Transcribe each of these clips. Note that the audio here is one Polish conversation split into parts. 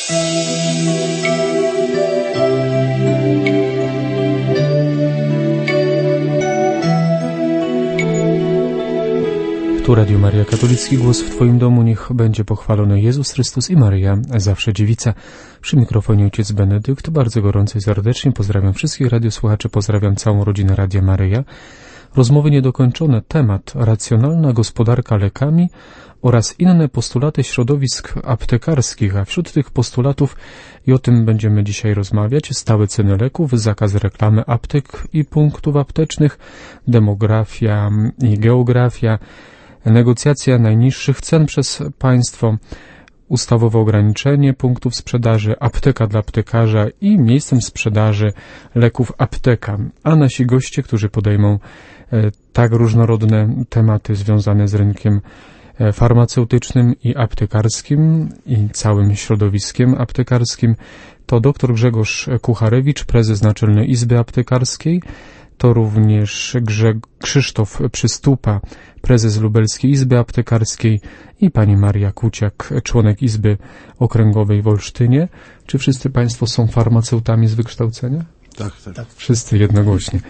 Tu Radio Maria, katolicki głos w Twoim domu. Niech będzie pochwalony Jezus Chrystus i Maryja, zawsze dziewica. Przy mikrofonie ojciec Benedykt. Bardzo gorąco i serdecznie pozdrawiam wszystkich radiosłuchaczy, pozdrawiam całą rodzinę Radia Maryja. Rozmowy niedokończone, temat racjonalna gospodarka lekami oraz inne postulaty środowisk aptekarskich, a wśród tych postulatów, i o tym będziemy dzisiaj rozmawiać, stałe ceny leków, zakaz reklamy aptek i punktów aptecznych, demografia i geografia, negocjacja najniższych cen przez państwo, ustawowe ograniczenie punktów sprzedaży, apteka dla aptekarza i miejscem sprzedaży leków apteka. A nasi goście, którzy podejmą tak różnorodne tematy związane z rynkiem farmaceutycznym i aptekarskim i całym środowiskiem aptekarskim, to dr Grzegorz Kucharewicz, prezes Naczelnej Izby Aptekarskiej, to również Krzysztof Przystupa, prezes Lubelskiej Izby Aptekarskiej i pani Maria Kuciak, członek Izby Okręgowej w Olsztynie. Czy wszyscy państwo są farmaceutami z wykształcenia? Tak. Wszyscy jednogłośnie.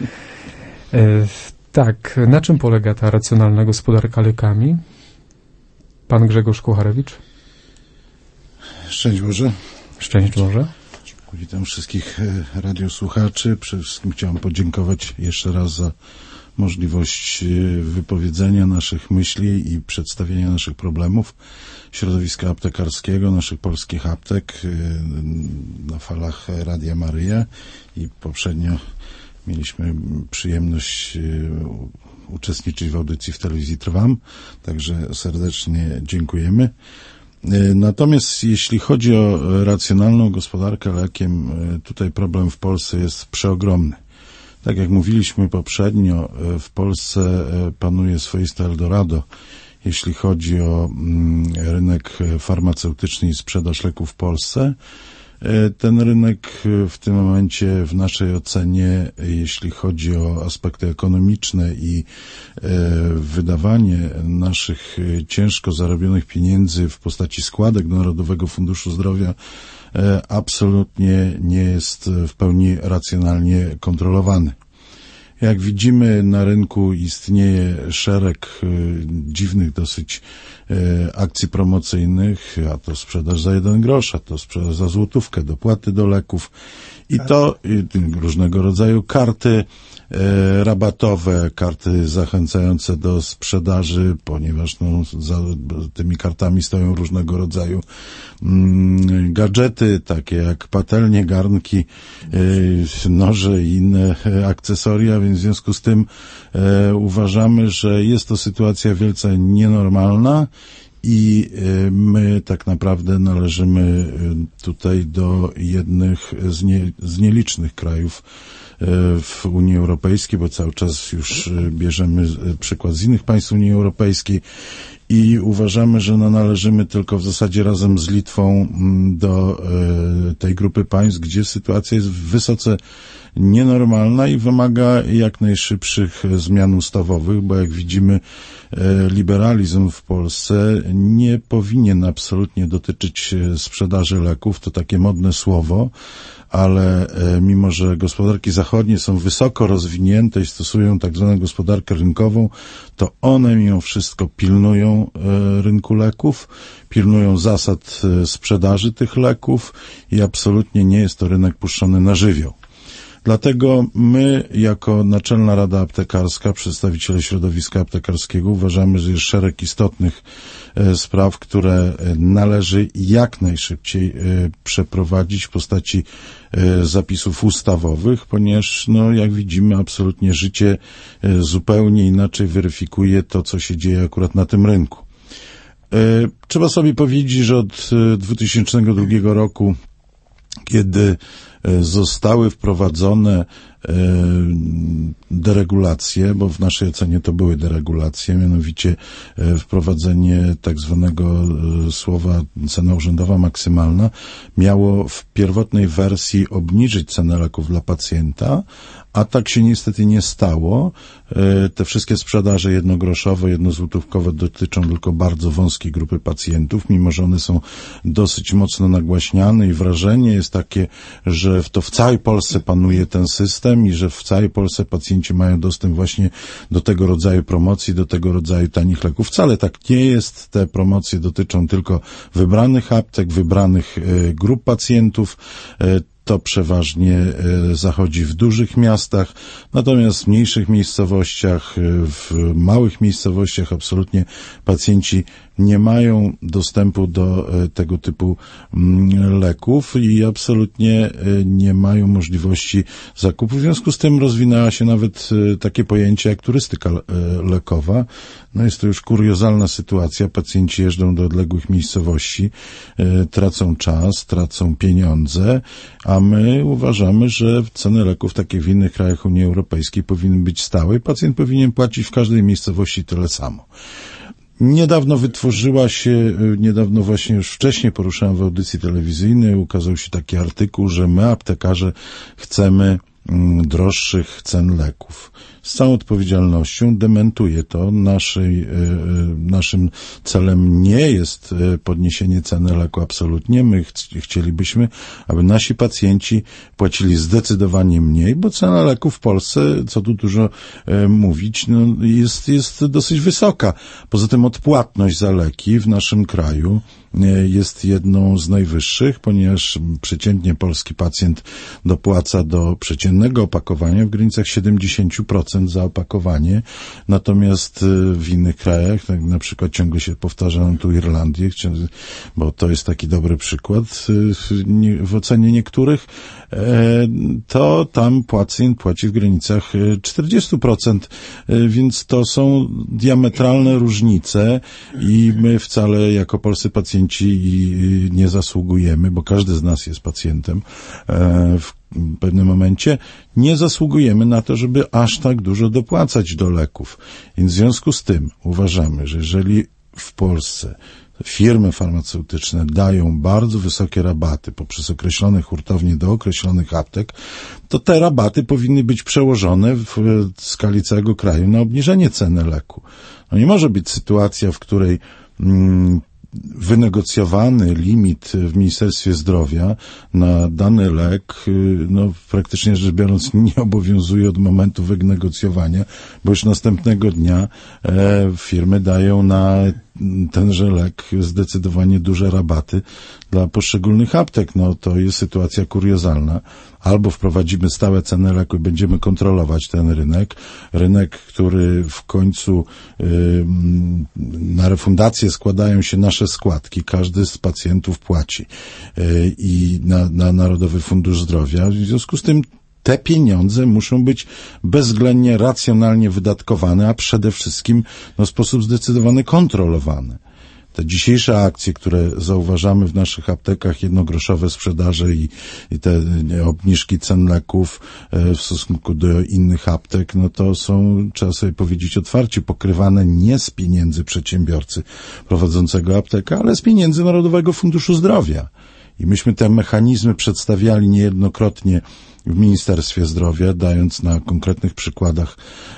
Tak, na czym polega ta racjonalna gospodarka lekami? Pan Grzegorz Kucharewicz. Szczęść Boże. Szczęść Boże. Witam wszystkich radiosłuchaczy. Przede wszystkim chciałem podziękować jeszcze raz za możliwość wypowiedzenia naszych myśli i przedstawienia naszych problemów środowiska aptekarskiego, naszych polskich aptek na falach Radia Maryja i poprzednio mieliśmy przyjemność uczestniczyć w audycji w telewizji Trwam, także serdecznie dziękujemy. Natomiast jeśli chodzi o racjonalną gospodarkę lekiem, tutaj problem w Polsce jest przeogromny. Tak jak mówiliśmy poprzednio, w Polsce panuje swoiste Eldorado, jeśli chodzi o rynek farmaceutyczny i sprzedaż leków w Polsce. Ten rynek w tym momencie w naszej ocenie, jeśli chodzi o aspekty ekonomiczne i wydawanie naszych ciężko zarobionych pieniędzy w postaci składek do Narodowego Funduszu Zdrowia, absolutnie nie jest w pełni racjonalnie kontrolowany. Jak widzimy, na rynku istnieje szereg dziwnych dosyć akcji promocyjnych, a to sprzedaż za 1 grosz, a to sprzedaż za złotówkę, dopłaty do leków i to różnego rodzaju karty rabatowe, karty zachęcające do sprzedaży, ponieważ za tymi kartami stoją różnego rodzaju gadżety, takie jak patelnie, garnki, noże i inne akcesoria, więc w związku z tym uważamy, że jest to sytuacja wielce nienormalna i my tak naprawdę należymy tutaj do jednych z nielicznych krajów w Unii Europejskiej, bo cały czas już bierzemy przykład z innych państw Unii Europejskiej i uważamy, że należymy tylko w zasadzie razem z Litwą do tej grupy państw, gdzie sytuacja jest wysoce nienormalna i wymaga jak najszybszych zmian ustawowych, bo jak widzimy, liberalizm w Polsce nie powinien absolutnie dotyczyć sprzedaży leków, to takie modne słowo, ale mimo że gospodarki zachodnie są wysoko rozwinięte i stosują tak zwaną gospodarkę rynkową, to one mimo wszystko pilnują rynku leków, pilnują zasad sprzedaży tych leków i absolutnie nie jest to rynek puszczony na żywioł. Dlatego my, jako Naczelna Rada Aptekarska, przedstawiciele środowiska aptekarskiego, uważamy, że jest szereg istotnych spraw, które należy jak najszybciej przeprowadzić w postaci zapisów ustawowych, ponieważ, jak widzimy, absolutnie życie zupełnie inaczej weryfikuje to, co się dzieje akurat na tym rynku. Trzeba sobie powiedzieć, że od 2002 roku, kiedy zostały wprowadzone deregulacje, bo w naszej ocenie to były deregulacje, mianowicie wprowadzenie tak zwanego słowa cena urzędowa maksymalna miało w pierwotnej wersji obniżyć cenę leków dla pacjenta, a tak się niestety nie stało. Te wszystkie sprzedaże jednogroszowe, jednozłotówkowe dotyczą tylko bardzo wąskiej grupy pacjentów, mimo że one są dosyć mocno nagłaśniane i wrażenie jest takie, że to w całej Polsce panuje ten system i że w całej Polsce pacjenci mają dostęp właśnie do tego rodzaju promocji, do tego rodzaju tanich leków. Wcale tak nie jest. Te promocje dotyczą tylko wybranych aptek, wybranych grup pacjentów. To przeważnie zachodzi w dużych miastach, natomiast w mniejszych miejscowościach, w małych miejscowościach absolutnie pacjenci nie mają dostępu do tego typu leków i absolutnie nie mają możliwości zakupu. W związku z tym rozwinęła się nawet takie pojęcie jak turystyka lekowa. No jest to już kuriozalna sytuacja. Pacjenci jeżdżą do odległych miejscowości, tracą czas, tracą pieniądze, a my uważamy, że ceny leków, tak jak w innych krajach Unii Europejskiej, powinny być stałe i pacjent powinien płacić w każdej miejscowości tyle samo. Niedawno właśnie już wcześniej poruszałem w audycji telewizyjnej, ukazał się taki artykuł, że my, aptekarze, chcemy droższych cen leków. Z całą odpowiedzialnością dementuję to. Naszym celem nie jest podniesienie ceny leku absolutnie. My chcielibyśmy, aby nasi pacjenci płacili zdecydowanie mniej, bo cena leku w Polsce, co tu dużo mówić, jest dosyć wysoka. Poza tym odpłatność za leki w naszym kraju jest jedną z najwyższych, ponieważ przeciętnie polski pacjent dopłaca do przeciętnego opakowania w granicach 70% za opakowanie, natomiast w innych krajach, tak na przykład ciągle się powtarza nam tu Irlandię, bo to jest taki dobry przykład w ocenie niektórych, to tam pacjent płaci w granicach 40%, więc to są diametralne różnice i my wcale jako polscy pacjenci nie zasługujemy, bo każdy z nas jest pacjentem w pewnym momencie, nie zasługujemy na to, żeby aż tak dużo dopłacać do leków. Więc w związku z tym uważamy, że jeżeli w Polsce firmy farmaceutyczne dają bardzo wysokie rabaty poprzez określone hurtownie do określonych aptek, to te rabaty powinny być przełożone w skali całego kraju na obniżenie ceny leku. No nie może być sytuacja, w której wynegocjowany limit w Ministerstwie Zdrowia na dany lek, praktycznie rzecz biorąc nie obowiązuje od momentu wynegocjowania, bo już następnego dnia firmy dają na tenże lek zdecydowanie duże rabaty dla poszczególnych aptek. To jest sytuacja kuriozalna. Albo wprowadzimy stałe ceny leku i będziemy kontrolować ten rynek, który w końcu na refundację składają się nasze składki, każdy z pacjentów płaci i na Narodowy Fundusz Zdrowia. W związku z tym te pieniądze muszą być bezwzględnie racjonalnie wydatkowane, a przede wszystkim w sposób zdecydowany kontrolowany. Te dzisiejsze akcje, które zauważamy w naszych aptekach, jednogroszowe sprzedaże i te obniżki cen leków w stosunku do innych aptek, to są, trzeba sobie powiedzieć otwarcie, pokrywane nie z pieniędzy przedsiębiorcy prowadzącego aptekę, ale z pieniędzy Narodowego Funduszu Zdrowia. I myśmy te mechanizmy przedstawiali niejednokrotnie w Ministerstwie Zdrowia, dając na konkretnych przykładach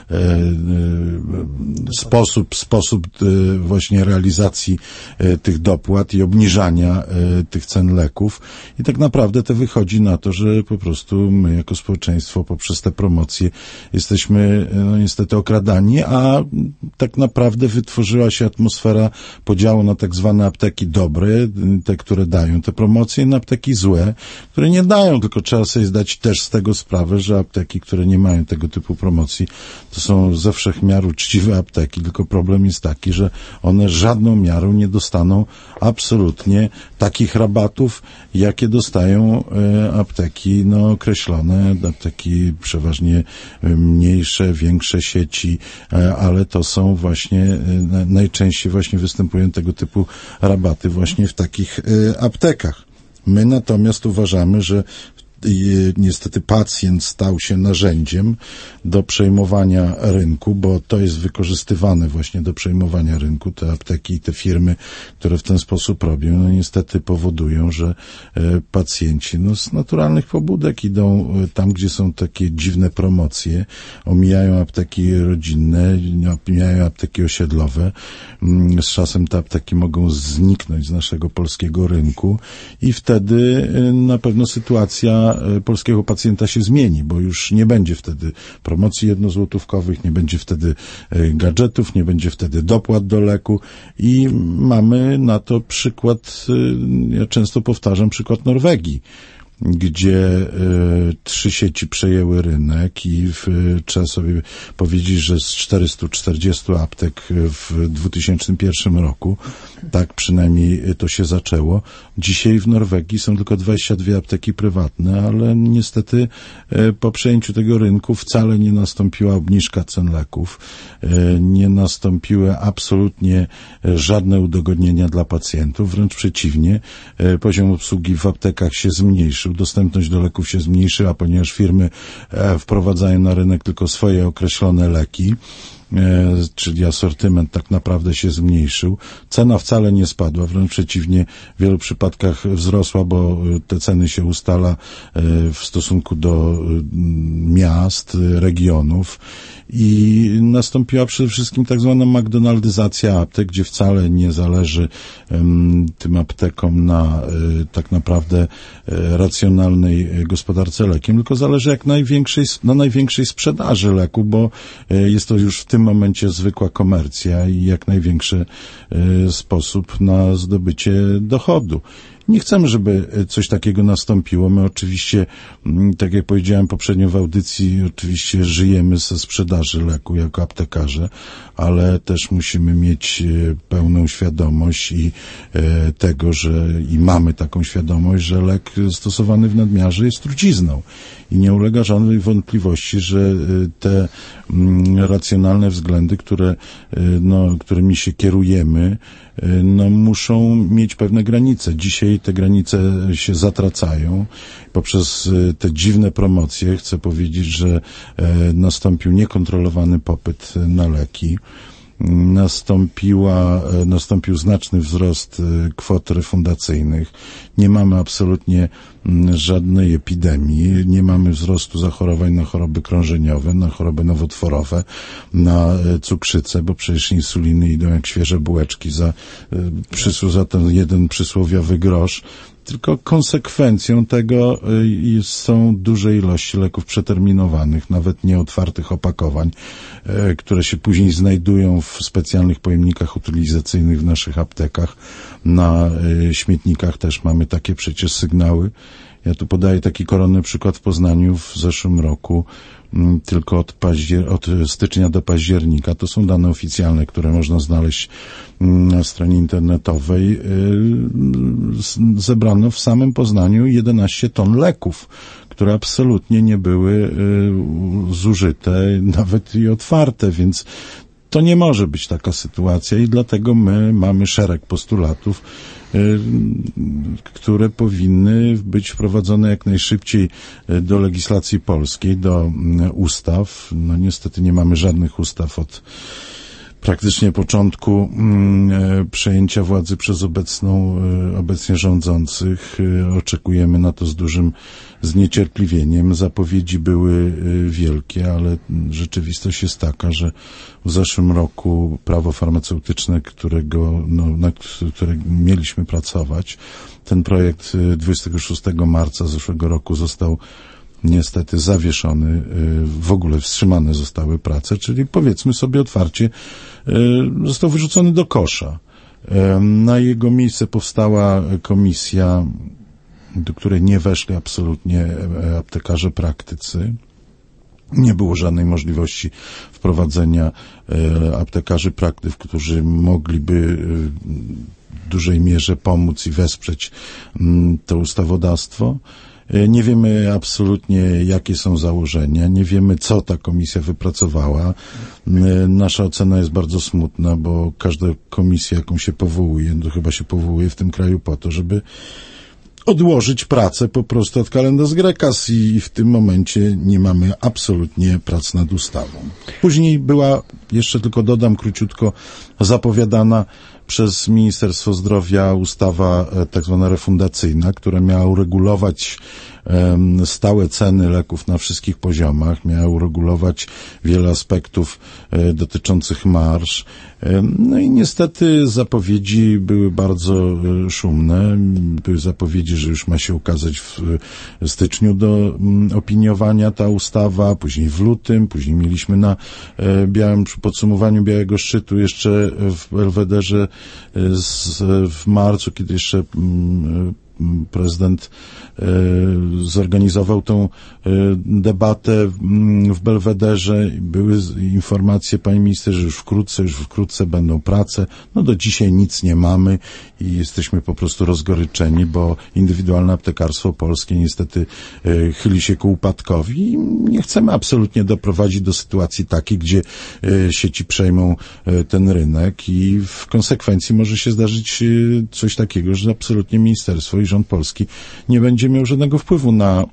sposób właśnie realizacji tych dopłat i obniżania tych cen leków. I tak naprawdę to wychodzi na to, że po prostu my jako społeczeństwo poprzez te promocje jesteśmy niestety okradani, a tak naprawdę wytworzyła się atmosfera podziału na tak zwane apteki dobre, te, które dają te promocje, i na apteki złe, które nie dają, tylko trzeba sobie zdać też z tego sprawę, że apteki, które nie mają tego typu promocji, to są ze wszech miar uczciwe apteki, tylko problem jest taki, że one żadną miarą nie dostaną absolutnie takich rabatów, jakie dostają apteki określone, apteki przeważnie mniejsze, większe sieci, ale to są właśnie najczęściej właśnie występują tego typu rabaty właśnie w takich aptekach. My natomiast uważamy, że niestety pacjent stał się narzędziem do przejmowania rynku, bo to jest wykorzystywane właśnie do przejmowania rynku. Te apteki i te firmy, które w ten sposób robią, no niestety powodują, że pacjenci z naturalnych pobudek idą tam, gdzie są takie dziwne promocje, omijają apteki rodzinne, omijają apteki osiedlowe. Z czasem te apteki mogą zniknąć z naszego polskiego rynku i wtedy na pewno sytuacja polskiego pacjenta się zmieni, bo już nie będzie wtedy promocji jednozłotówkowych, nie będzie wtedy gadżetów, nie będzie wtedy dopłat do leku i mamy na to przykład, ja często powtarzam, przykład Norwegii, gdzie 3 sieci przejęły rynek i trzeba sobie powiedzieć, że z 440 aptek w 2001 roku, tak przynajmniej to się zaczęło, dzisiaj w Norwegii są tylko 22 apteki prywatne, ale niestety po przejęciu tego rynku wcale nie nastąpiła obniżka cen leków, nie nastąpiły absolutnie żadne udogodnienia dla pacjentów, wręcz przeciwnie, poziom obsługi w aptekach się zmniejszył, dostępność do leków się zmniejszyła, ponieważ firmy wprowadzają na rynek tylko swoje określone leki, czyli asortyment tak naprawdę się zmniejszył. Cena wcale nie spadła, wręcz przeciwnie, w wielu przypadkach wzrosła, bo te ceny się ustala w stosunku do miast, regionów i nastąpiła przede wszystkim tak zwana McDonaldyzacja aptek, gdzie wcale nie zależy tym aptekom na tak naprawdę racjonalnej gospodarce lekiem, tylko zależy na największej sprzedaży leku, bo jest to już w tym momencie zwykła komercja i jak największy sposób na zdobycie dochodu. Nie chcemy, żeby coś takiego nastąpiło. My oczywiście, tak jak powiedziałem poprzednio w audycji, oczywiście żyjemy ze sprzedaży leku jako aptekarze, ale też musimy mieć pełną świadomość i tego, i mamy taką świadomość, że lek stosowany w nadmiarze jest trucizną i nie ulega żadnej wątpliwości, że te racjonalne względy, którymi się kierujemy, muszą mieć pewne granice. Dzisiaj te granice się zatracają. Poprzez te dziwne promocje chcę powiedzieć, że nastąpił niekontrolowany popyt na leki. Nastąpił znaczny wzrost kwot refundacyjnych. Nie mamy absolutnie żadnej epidemii, nie mamy wzrostu zachorowań na choroby krążeniowe, na choroby nowotworowe, na cukrzycę, bo przecież insuliny idą jak świeże bułeczki za ten jeden przysłowiowy grosz. Tylko konsekwencją tego są duże ilości leków przeterminowanych, nawet nieotwartych opakowań, które się później znajdują w specjalnych pojemnikach utylizacyjnych w naszych aptekach. Na śmietnikach też mamy takie przecież sygnały. Ja tu podaję taki koronny przykład w Poznaniu w zeszłym roku. Tylko od stycznia do października, to są dane oficjalne, które można znaleźć na stronie internetowej, zebrano w samym Poznaniu 11 ton leków, które absolutnie nie były zużyte, nawet i otwarte, więc to nie może być taka sytuacja i dlatego my mamy szereg postulatów, które powinny być wprowadzone jak najszybciej do legislacji polskiej, do ustaw. Niestety nie mamy żadnych ustaw od praktycznie początku przejęcia władzy przez obecnie rządzących. Oczekujemy na to z dużym zniecierpliwieniem. Zapowiedzi były wielkie, ale rzeczywistość jest taka, że w zeszłym roku prawo farmaceutyczne, nad którym mieliśmy pracować, ten projekt 26 marca zeszłego roku został niestety zawieszony, w ogóle wstrzymane zostały prace, czyli powiedzmy sobie otwarcie, został wyrzucony do kosza. Na jego miejsce powstała komisja, do której nie weszli absolutnie aptekarze praktycy. Nie było żadnej możliwości wprowadzenia aptekarzy praktyków, którzy mogliby w dużej mierze pomóc i wesprzeć to ustawodawstwo. Nie wiemy absolutnie, jakie są założenia, nie wiemy, co ta komisja wypracowała. Nasza ocena jest bardzo smutna, bo każda komisja, jaką się powołuje, to chyba się powołuje w tym kraju po to, żeby odłożyć pracę po prostu od Calendas Graecas i w tym momencie nie mamy absolutnie prac nad ustawą. Później była, jeszcze tylko dodam króciutko, zapowiadana przez Ministerstwo Zdrowia ustawa tak zwana refundacyjna, która miała uregulować stałe ceny leków na wszystkich poziomach, miała uregulować wiele aspektów dotyczących marż. No i niestety zapowiedzi były bardzo szumne. Były zapowiedzi, że już ma się ukazać w styczniu do opiniowania ta ustawa, później w lutym, później mieliśmy na podsumowaniu Białego Szczytu jeszcze w Belwederze w marcu, kiedy jeszcze prezydent zorganizował tą debatę w Belwederze. Były informacje, pani minister, że już wkrótce będą prace. No do dzisiaj nic nie mamy i jesteśmy po prostu rozgoryczeni, bo indywidualne aptekarstwo polskie niestety chyli się ku upadkowi i nie chcemy absolutnie doprowadzić do sytuacji takiej, gdzie sieci przejmą ten rynek i w konsekwencji może się zdarzyć coś takiego, że absolutnie ministerstwo i rząd polski nie będzie miał żadnego wpływu na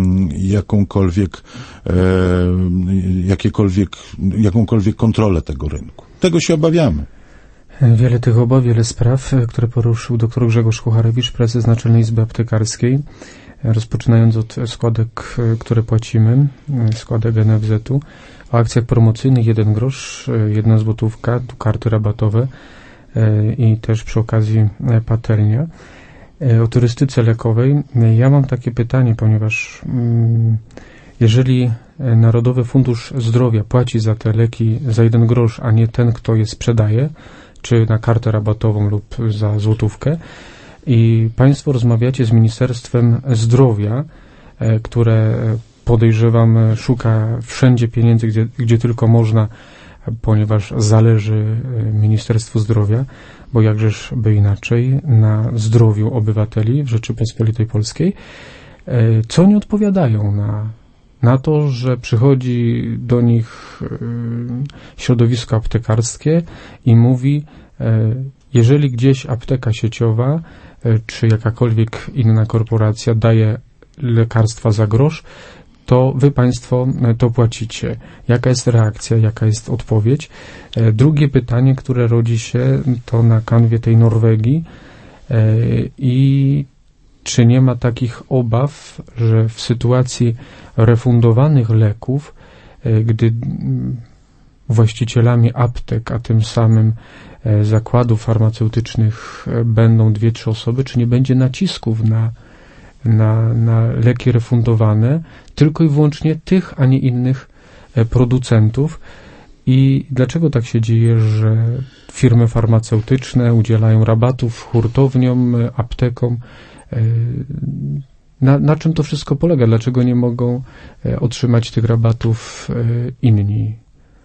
jakąkolwiek kontrolę tego rynku. Tego się obawiamy. Wiele tych obaw, wiele spraw, które poruszył dr Grzegorz Kucharewicz, prezes Naczelnej Izby Aptekarskiej, rozpoczynając od składek, które płacimy, składek NFZ-u, o akcjach promocyjnych 1 grosz, 1 złotówka, karty rabatowe i też przy okazji patelnia. O turystyce lekowej. Ja mam takie pytanie, ponieważ jeżeli Narodowy Fundusz Zdrowia płaci za te leki za 1 grosz, a nie ten, kto je sprzedaje, czy na kartę rabatową lub za złotówkę, i Państwo rozmawiacie z Ministerstwem Zdrowia, które podejrzewam szuka wszędzie pieniędzy, gdzie tylko można, ponieważ zależy Ministerstwu Zdrowia, bo jakżeż by inaczej, na zdrowiu obywateli w Rzeczypospolitej Polskiej, co oni odpowiadają na to, że przychodzi do nich środowisko aptekarskie i mówi, jeżeli gdzieś apteka sieciowa czy jakakolwiek inna korporacja daje lekarstwa za grosz, to wy Państwo to płacicie. Jaka jest reakcja, jaka jest odpowiedź? Drugie pytanie, które rodzi się, to na kanwie tej Norwegii i czy nie ma takich obaw, że w sytuacji refundowanych leków, gdy właścicielami aptek, a tym samym zakładów farmaceutycznych będą 2-3 osoby, czy nie będzie nacisków na leki refundowane tylko i wyłącznie tych, a nie innych producentów? I dlaczego tak się dzieje, że firmy farmaceutyczne udzielają rabatów hurtowniom, aptekom? Na czym to wszystko polega? Dlaczego nie mogą otrzymać tych rabatów inni?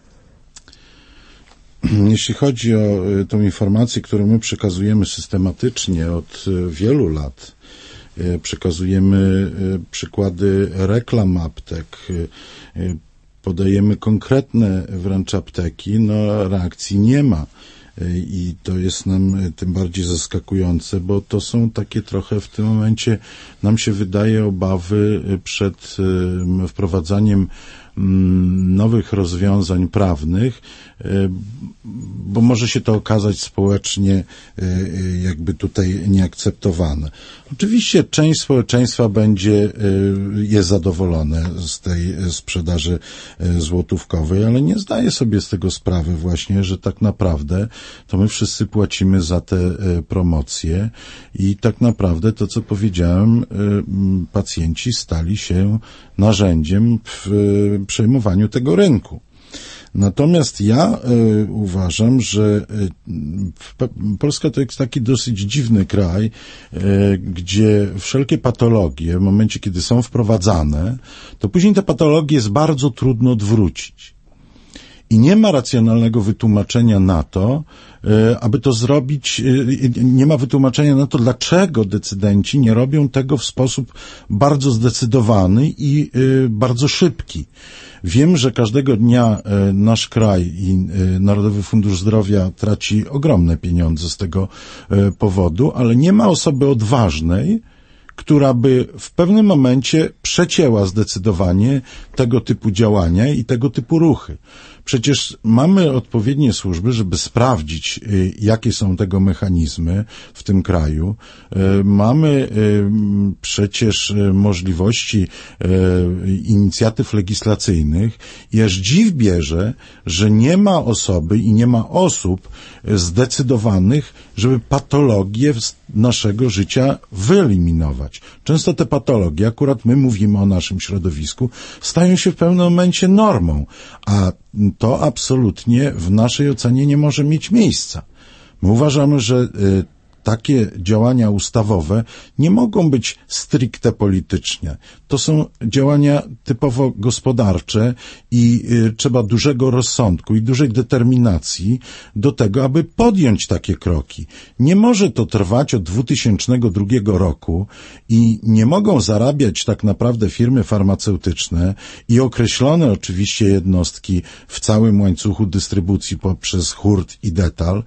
Jeśli chodzi o tą informację, którą my przekazujemy systematycznie od wielu lat, przekazujemy przykłady reklam aptek, podajemy konkretne wręcz apteki, no reakcji nie ma. I to jest nam tym bardziej zaskakujące, bo to są takie trochę w tym momencie, nam się wydaje, obawy przed wprowadzaniem nowych rozwiązań prawnych, bo może się to okazać społecznie jakby tutaj nieakceptowane. Oczywiście część społeczeństwa jest zadowolone z tej sprzedaży złotówkowej, ale nie zdaje sobie z tego sprawy właśnie, że tak naprawdę to my wszyscy płacimy za te promocje i tak naprawdę to, co powiedziałem, pacjenci stali się narzędziem w przejmowaniu tego rynku. Natomiast ja uważam, że Polska to jest taki dosyć dziwny kraj, gdzie wszelkie patologie, w momencie kiedy są wprowadzane, to później te patologie jest bardzo trudno odwrócić. I nie ma racjonalnego wytłumaczenia na to, aby to zrobić, nie ma wytłumaczenia na to, dlaczego decydenci nie robią tego w sposób bardzo zdecydowany i bardzo szybki. Wiem, że każdego dnia nasz kraj i Narodowy Fundusz Zdrowia traci ogromne pieniądze z tego powodu, ale nie ma osoby odważnej, która by w pewnym momencie przecięła zdecydowanie tego typu działania i tego typu ruchy. Przecież mamy odpowiednie służby, żeby sprawdzić, jakie są tego mechanizmy w tym kraju. Mamy przecież możliwości inicjatyw legislacyjnych i aż dziw bierze, że nie ma osoby i nie ma osób zdecydowanych, żeby patologie naszego życia wyeliminować. Często te patologie, akurat my mówimy o naszym środowisku, stają się w pewnym momencie normą, a to absolutnie w naszej ocenie nie może mieć miejsca. My uważamy, że takie działania ustawowe nie mogą być stricte polityczne. To są działania typowo gospodarcze i trzeba dużego rozsądku i dużej determinacji do tego, aby podjąć takie kroki. Nie może to trwać od 2002 roku i nie mogą zarabiać tak naprawdę firmy farmaceutyczne i określone oczywiście jednostki w całym łańcuchu dystrybucji poprzez hurt i detal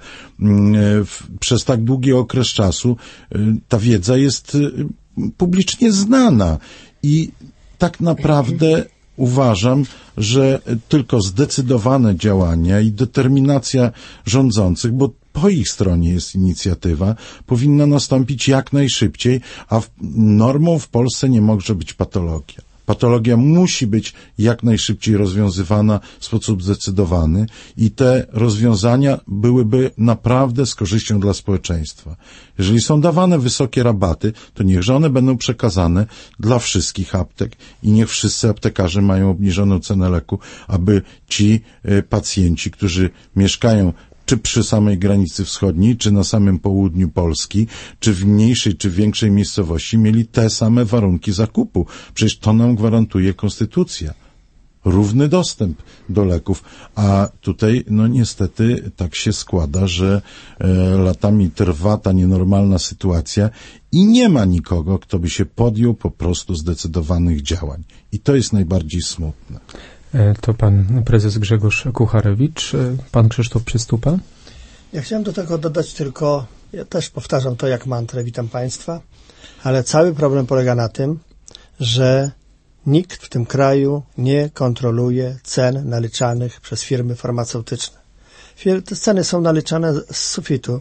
przez tak długi okres czasu. Ta wiedza jest publicznie znana i tak naprawdę uważam, że tylko zdecydowane działania i determinacja rządzących, bo po ich stronie jest inicjatywa, powinna nastąpić jak najszybciej, a normą w Polsce nie może być patologia. Patologia musi być jak najszybciej rozwiązywana w sposób zdecydowany i te rozwiązania byłyby naprawdę z korzyścią dla społeczeństwa. Jeżeli są dawane wysokie rabaty, to niechże one będą przekazane dla wszystkich aptek i niech wszyscy aptekarze mają obniżoną cenę leku, aby ci pacjenci, którzy mieszkają czy przy samej granicy wschodniej, czy na samym południu Polski, czy w mniejszej, czy większej miejscowości, mieli te same warunki zakupu. Przecież to nam gwarantuje konstytucja. Równy dostęp do leków. A tutaj, no niestety, tak się składa, że latami trwa ta nienormalna sytuacja i nie ma nikogo, kto by się podjął po prostu zdecydowanych działań. I to jest najbardziej smutne. To pan prezes Grzegorz Kucharewicz, pan Krzysztof Przystupa. Ja chciałem do tego dodać tylko, ja też powtarzam to jak mantrę, witam państwa, ale cały problem polega na tym, że nikt w tym kraju nie kontroluje cen naliczanych przez firmy farmaceutyczne. Te ceny są naliczane z sufitu,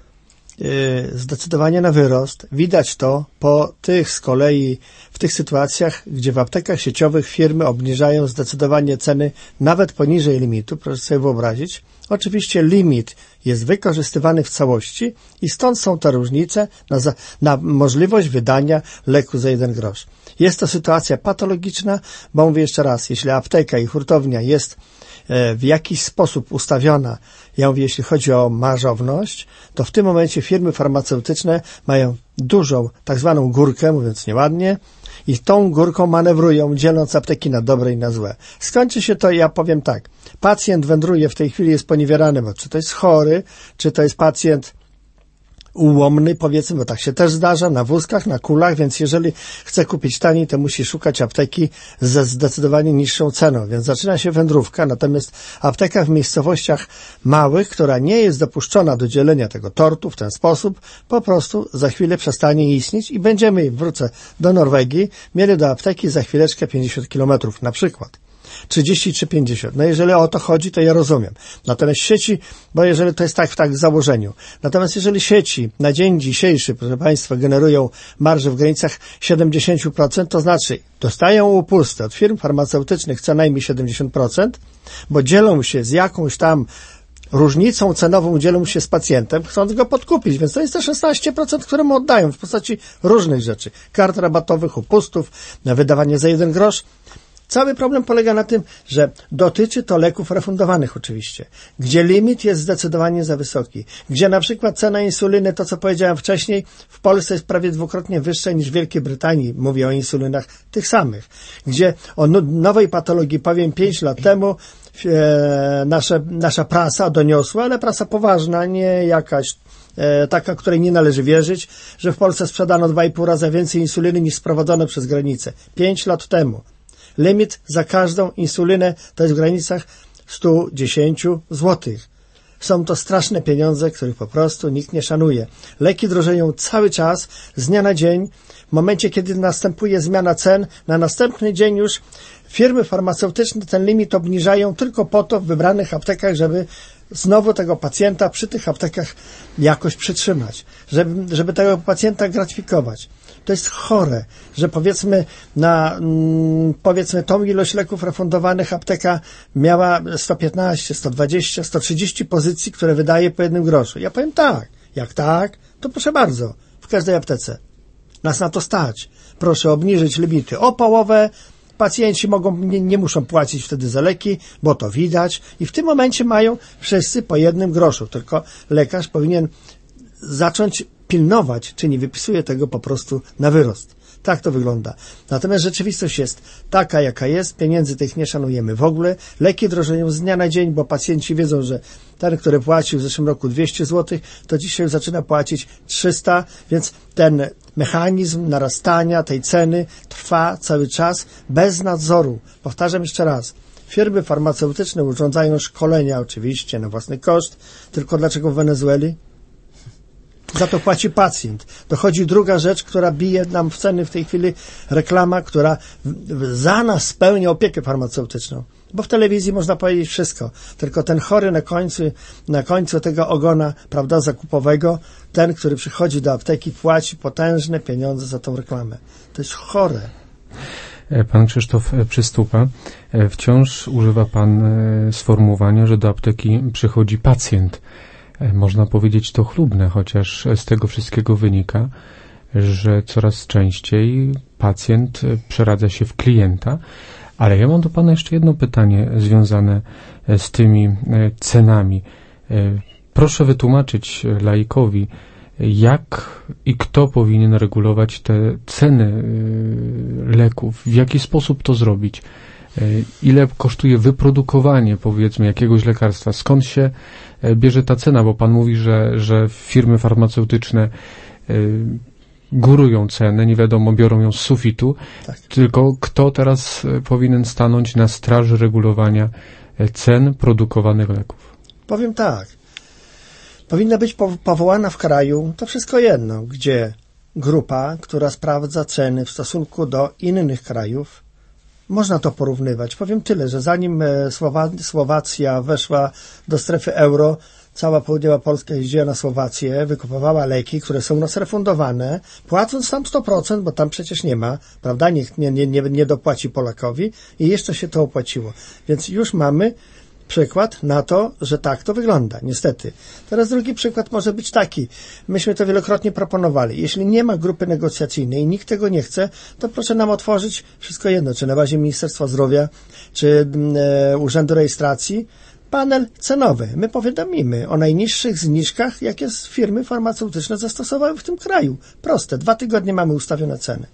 zdecydowanie na wyrost. Widać to po tych z kolei, w tych sytuacjach, gdzie w aptekach sieciowych firmy obniżają zdecydowanie ceny nawet poniżej limitu, proszę sobie wyobrazić. Oczywiście limit jest wykorzystywany w całości i stąd są te różnice na możliwość wydania leku za 1 grosz. Jest to sytuacja patologiczna, bo mówię jeszcze raz, jeśli apteka i hurtownia jest w jakiś sposób ustawiona, ja mówię, jeśli chodzi o marżowność, to w tym momencie firmy farmaceutyczne mają dużą, tak zwaną górkę, mówiąc nieładnie, i tą górką manewrują, dzieląc apteki na dobre i na złe. Skończy się to, ja powiem tak, pacjent wędruje w tej chwili, jest poniewierany, bo czy to jest chory, czy to jest pacjent ułomny, powiedzmy, bo tak się też zdarza, na wózkach, na kulach, więc jeżeli chce kupić taniej, to musi szukać apteki ze zdecydowanie niższą ceną, więc zaczyna się wędrówka, natomiast apteka w miejscowościach małych, która nie jest dopuszczona do dzielenia tego tortu w ten sposób, po prostu za chwilę przestanie istnieć i będziemy, wrócę do Norwegii, mieli do apteki za chwileczkę 50 kilometrów na przykład. 30 czy 50. No jeżeli o to chodzi, to ja rozumiem. Natomiast sieci, bo jeżeli to jest tak w założeniu. Natomiast jeżeli sieci na dzień dzisiejszy, proszę państwa, generują marże w granicach 70%, to znaczy dostają upusty od firm farmaceutycznych co najmniej 70%, bo dzielą się z jakąś tam różnicą cenową, dzielą się z pacjentem, chcąc go podkupić, więc to jest te 16%, które mu oddają w postaci różnych rzeczy. Kart rabatowych, upustów, na wydawanie za 1 grosz. Cały problem polega na tym, że dotyczy to leków refundowanych oczywiście, gdzie limit jest zdecydowanie za wysoki, gdzie na przykład cena insuliny, to co powiedziałem wcześniej, w Polsce jest prawie 2-krotnie wyższa niż w Wielkiej Brytanii, mówię o insulinach tych samych, gdzie o nowej patologii, powiem 5 lat temu, nasza prasa doniosła, ale prasa poważna, nie jakaś taka, której nie należy wierzyć, że w Polsce sprzedano 2,5 razy więcej insuliny niż sprowadzono przez granicę. 5 lat temu. Limit za każdą insulinę to jest w granicach 110 zł. Są to straszne pieniądze, których po prostu nikt nie szanuje. Leki drożeją cały czas, z dnia na dzień. w momencie, kiedy następuje zmiana cen, na następny dzień już firmy farmaceutyczne ten limit obniżają tylko po to w wybranych aptekach, żeby znowu tego pacjenta przy tych aptekach jakoś przytrzymać, żeby tego pacjenta gratyfikować. To jest chore, że powiedzmy tą ilość leków refundowanych apteka miała 115, 120, 130 pozycji, które wydaje po 1 groszu. Ja powiem tak, jak tak, to proszę bardzo, w każdej aptece. Nas na to stać. Proszę obniżyć limity o połowę. Pacjenci nie muszą płacić wtedy za leki, bo to widać i w tym momencie mają wszyscy po 1 groszu. Tylko lekarz powinien zacząć pilnować, czy nie wypisuje tego po prostu na wyrost. Tak to wygląda. Natomiast rzeczywistość jest taka, jaka jest. Pieniędzy tych nie szanujemy w ogóle. Leki drożeją z dnia na dzień, bo pacjenci wiedzą, że ten, który płacił w zeszłym roku 200 zł, to dzisiaj zaczyna płacić 300, więc ten mechanizm narastania tej ceny trwa cały czas bez nadzoru. Powtarzam jeszcze raz. Firmy farmaceutyczne urządzają szkolenia oczywiście na własny koszt, tylko dlaczego w Wenezueli? Za to płaci pacjent. Dochodzi druga rzecz, która bije nam w ceny w tej chwili, reklama, która za nas spełnia opiekę farmaceutyczną. Bo w telewizji można powiedzieć wszystko. Tylko ten chory na końcu tego ogona, prawda, zakupowego, ten, który przychodzi do apteki, płaci potężne pieniądze za tą reklamę. To jest chore. Pan Krzysztof Przystupa, wciąż używa pan sformułowania, że do apteki przychodzi pacjent. Można powiedzieć to chlubne, chociaż z tego wszystkiego wynika, że coraz częściej pacjent przeradza się w klienta. Ale ja mam do pana jeszcze jedno pytanie związane z tymi cenami. Proszę wytłumaczyć laikowi, jak i kto powinien regulować te ceny leków, w jaki sposób to zrobić, ile kosztuje wyprodukowanie, powiedzmy, jakiegoś lekarstwa, skąd się bierze ta cena, bo pan mówi, że firmy farmaceutyczne górują cenę, nie wiadomo, biorą ją z sufitu, tak. Tylko kto teraz powinien stanąć na straży regulowania cen produkowanych leków? Powiem tak. Powinna być powołana w kraju, to wszystko jedno, gdzie grupa, która sprawdza ceny w stosunku do innych krajów, można to porównywać. Powiem tyle, że zanim Słowacja weszła do strefy euro, cała południowa Polska jeździła na Słowację, wykupowała leki, które są u nas refundowane, płacąc tam 100%, bo tam przecież nie ma, prawda, nikt nie dopłaci Polakowi i jeszcze się to opłaciło. Więc już mamy przykład na to, że tak to wygląda, niestety. Teraz drugi przykład może być taki. Myśmy to wielokrotnie proponowali. Jeśli nie ma grupy negocjacyjnej i nikt tego nie chce, to proszę nam otworzyć wszystko jedno, czy na bazie Ministerstwa Zdrowia, czy Urzędu Rejestracji, panel cenowy. My powiadomimy o najniższych zniżkach, jakie firmy farmaceutyczne zastosowały w tym kraju. Proste. 2 tygodnie mamy ustawione ceny.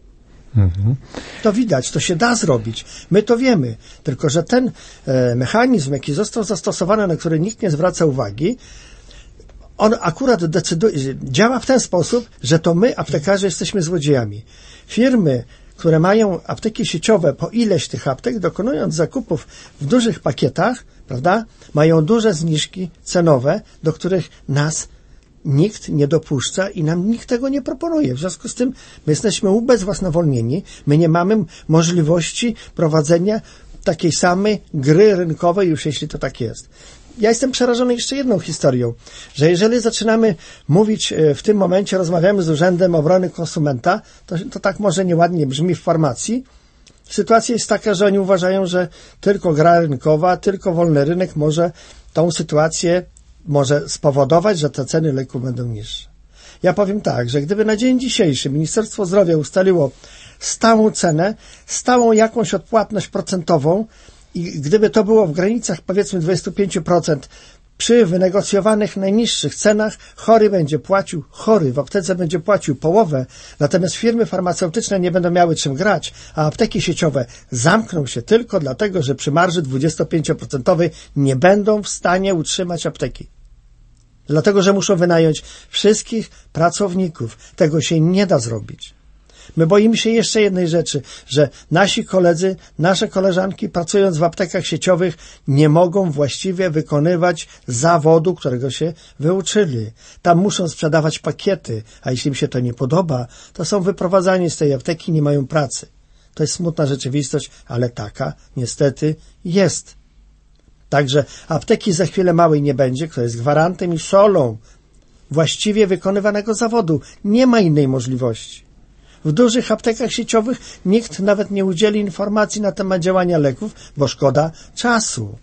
To widać, to się da zrobić. My to wiemy. Tylko że ten mechanizm, jaki został zastosowany, na który nikt nie zwraca uwagi, on akurat działa w ten sposób, że to my, aptekarze, jesteśmy złodziejami. Firmy, które mają apteki sieciowe po ileś tych aptek, dokonując zakupów w dużych pakietach, prawda, mają duże zniżki cenowe, do których nas nikt nie dopuszcza i nam nikt tego nie proponuje. W związku z tym my jesteśmy ubezwłasnowolnieni, my nie mamy możliwości prowadzenia takiej samej gry rynkowej, już jeśli to tak jest. Ja jestem przerażony jeszcze jedną historią, że jeżeli zaczynamy mówić w tym momencie, rozmawiamy z Urzędem Obrony Konsumenta, to tak może nieładnie brzmi w farmacji. Sytuacja jest taka, że oni uważają, że tylko gra rynkowa, tylko wolny rynek może tą sytuację spowodować, że te ceny leków będą niższe. Ja powiem tak, że gdyby na dzień dzisiejszy Ministerstwo Zdrowia ustaliło stałą cenę, stałą jakąś odpłatność procentową i gdyby to było w granicach powiedzmy 25%, przy wynegocjowanych najniższych cenach chory w aptece będzie płacił połowę, natomiast firmy farmaceutyczne nie będą miały czym grać, a apteki sieciowe zamkną się tylko dlatego, że przy marży 25% nie będą w stanie utrzymać apteki. Dlatego, że muszą wynająć wszystkich pracowników. Tego się nie da zrobić. My boimy się jeszcze jednej rzeczy, że nasi koledzy, nasze koleżanki pracując w aptekach sieciowych nie mogą właściwie wykonywać zawodu, którego się wyuczyli. Tam muszą sprzedawać pakiety, a jeśli im się to nie podoba, to są wyprowadzani z tej apteki i nie mają pracy. To jest smutna rzeczywistość, ale taka niestety jest. Także apteki za chwilę małej nie będzie, kto jest gwarantem i solą właściwie wykonywanego zawodu. Nie ma innej możliwości. W dużych aptekach sieciowych nikt nawet nie udzieli informacji na temat działania leków, bo szkoda czasu.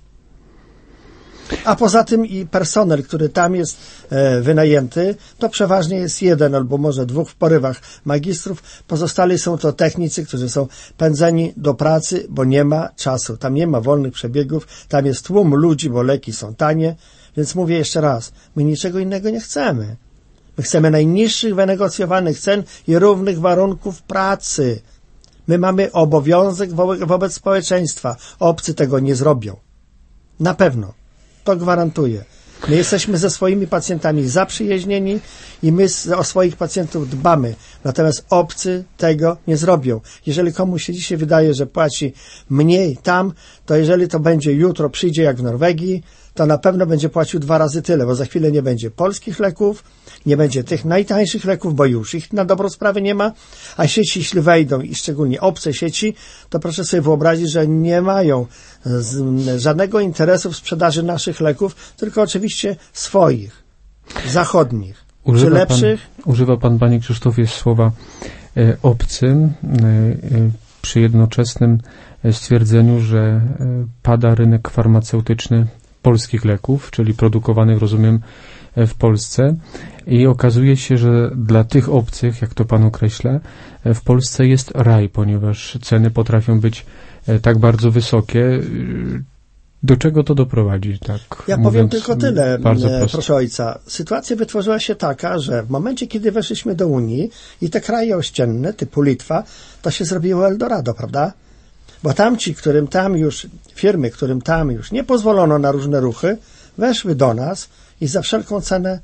A poza tym i personel, który tam jest wynajęty, to przeważnie jest jeden albo może dwóch w porywach magistrów. Pozostali są to technicy, którzy są pędzeni do pracy, bo nie ma czasu. Tam nie ma wolnych przebiegów, tam jest tłum ludzi, bo leki są tanie. Więc mówię jeszcze raz, my niczego innego nie chcemy. My chcemy najniższych wynegocjowanych cen i równych warunków pracy. My mamy obowiązek wobec społeczeństwa. Obcy tego nie zrobią. Na pewno. To gwarantuję. My jesteśmy ze swoimi pacjentami zaprzyjaźnieni i my o swoich pacjentów dbamy. Natomiast obcy tego nie zrobią. Jeżeli komuś się dzisiaj wydaje, że płaci mniej tam, to jeżeli to będzie jutro, przyjdzie jak w Norwegii, to na pewno będzie płacił 2 razy tyle, bo za chwilę nie będzie polskich leków, nie będzie tych najtańszych leków, bo już ich na dobrą sprawę nie ma, a sieci, jeśli wejdą i szczególnie obce sieci, to proszę sobie wyobrazić, że nie mają żadnego interesu w sprzedaży naszych leków, tylko oczywiście swoich, zachodnich, czy lepszych. Używa pan, panie Krzysztofie, słowa obcy przy jednoczesnym stwierdzeniu, że pada rynek farmaceutyczny polskich leków, czyli produkowanych, rozumiem, w Polsce, i okazuje się, że dla tych obcych, jak to pan określa, w Polsce jest raj, ponieważ ceny potrafią być tak bardzo wysokie. Do czego to doprowadzi? Tak, ja powiem tylko tyle, proszę ojca. Sytuacja wytworzyła się taka, że w momencie, kiedy weszliśmy do Unii i te kraje ościenne, typu Litwa, to się zrobiło Eldorado, prawda? Bo tamci, firmy, którym tam już nie pozwolono na różne ruchy, weszły do nas i za wszelką cenę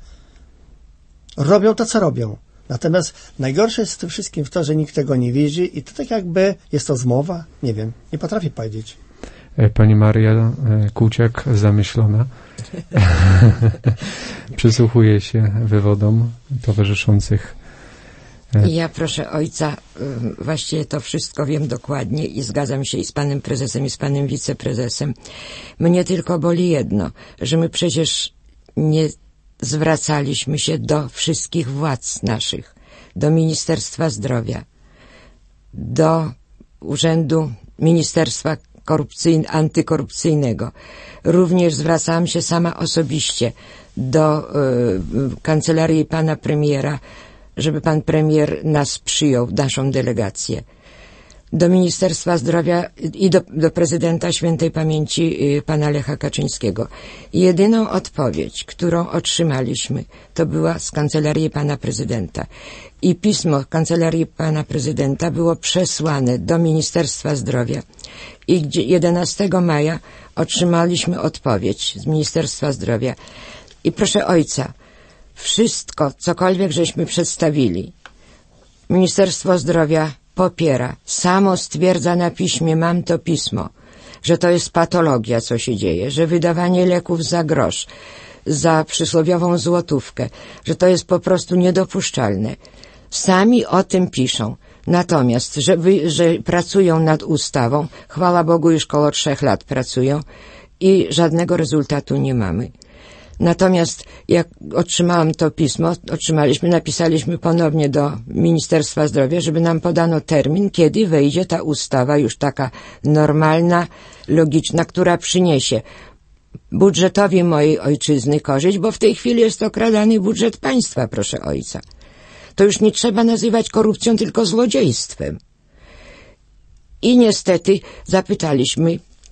robią to, co robią. Natomiast najgorsze jest w tym wszystkim to, że nikt tego nie widzi i to tak jakby jest to zmowa, nie wiem, nie potrafię powiedzieć. Pani Maria Kuciak zamyślona przysłuchuje się wywodom towarzyszących. Ja proszę ojca, właściwie to wszystko wiem dokładnie i zgadzam się i z panem prezesem, i z panem wiceprezesem. Mnie tylko boli jedno, że my przecież nie zwracaliśmy się do wszystkich władz naszych, do Ministerstwa Zdrowia, do Urzędu Ministerstwa Antykorupcyjnego. Również zwracałam się sama osobiście do kancelarii pana premiera, żeby pan premier nas przyjął, naszą delegację. Do Ministerstwa Zdrowia i do prezydenta świętej pamięci pana Lecha Kaczyńskiego. Jedyną odpowiedź, którą otrzymaliśmy, to była z kancelarii pana prezydenta. I pismo kancelarii pana prezydenta było przesłane do Ministerstwa Zdrowia. I 11 maja otrzymaliśmy odpowiedź z Ministerstwa Zdrowia. I proszę ojca, wszystko, cokolwiek żeśmy przedstawili, Ministerstwo Zdrowia popiera. Samo stwierdza na piśmie, mam to pismo, że to jest patologia, co się dzieje, że wydawanie leków za grosz, za przysłowiową złotówkę, że to jest po prostu niedopuszczalne. Sami o tym piszą. Natomiast, że pracują nad ustawą, chwała Bogu, już koło 3 lat pracują i żadnego rezultatu nie mamy. Natomiast jak otrzymałam to pismo, napisaliśmy ponownie do Ministerstwa Zdrowia, żeby nam podano termin, kiedy wejdzie ta ustawa już taka normalna, logiczna, która przyniesie budżetowi mojej ojczyzny korzyść, bo w tej chwili jest okradany budżet państwa, proszę ojca. To już nie trzeba nazywać korupcją, tylko złodziejstwem. I niestety zapytaliśmy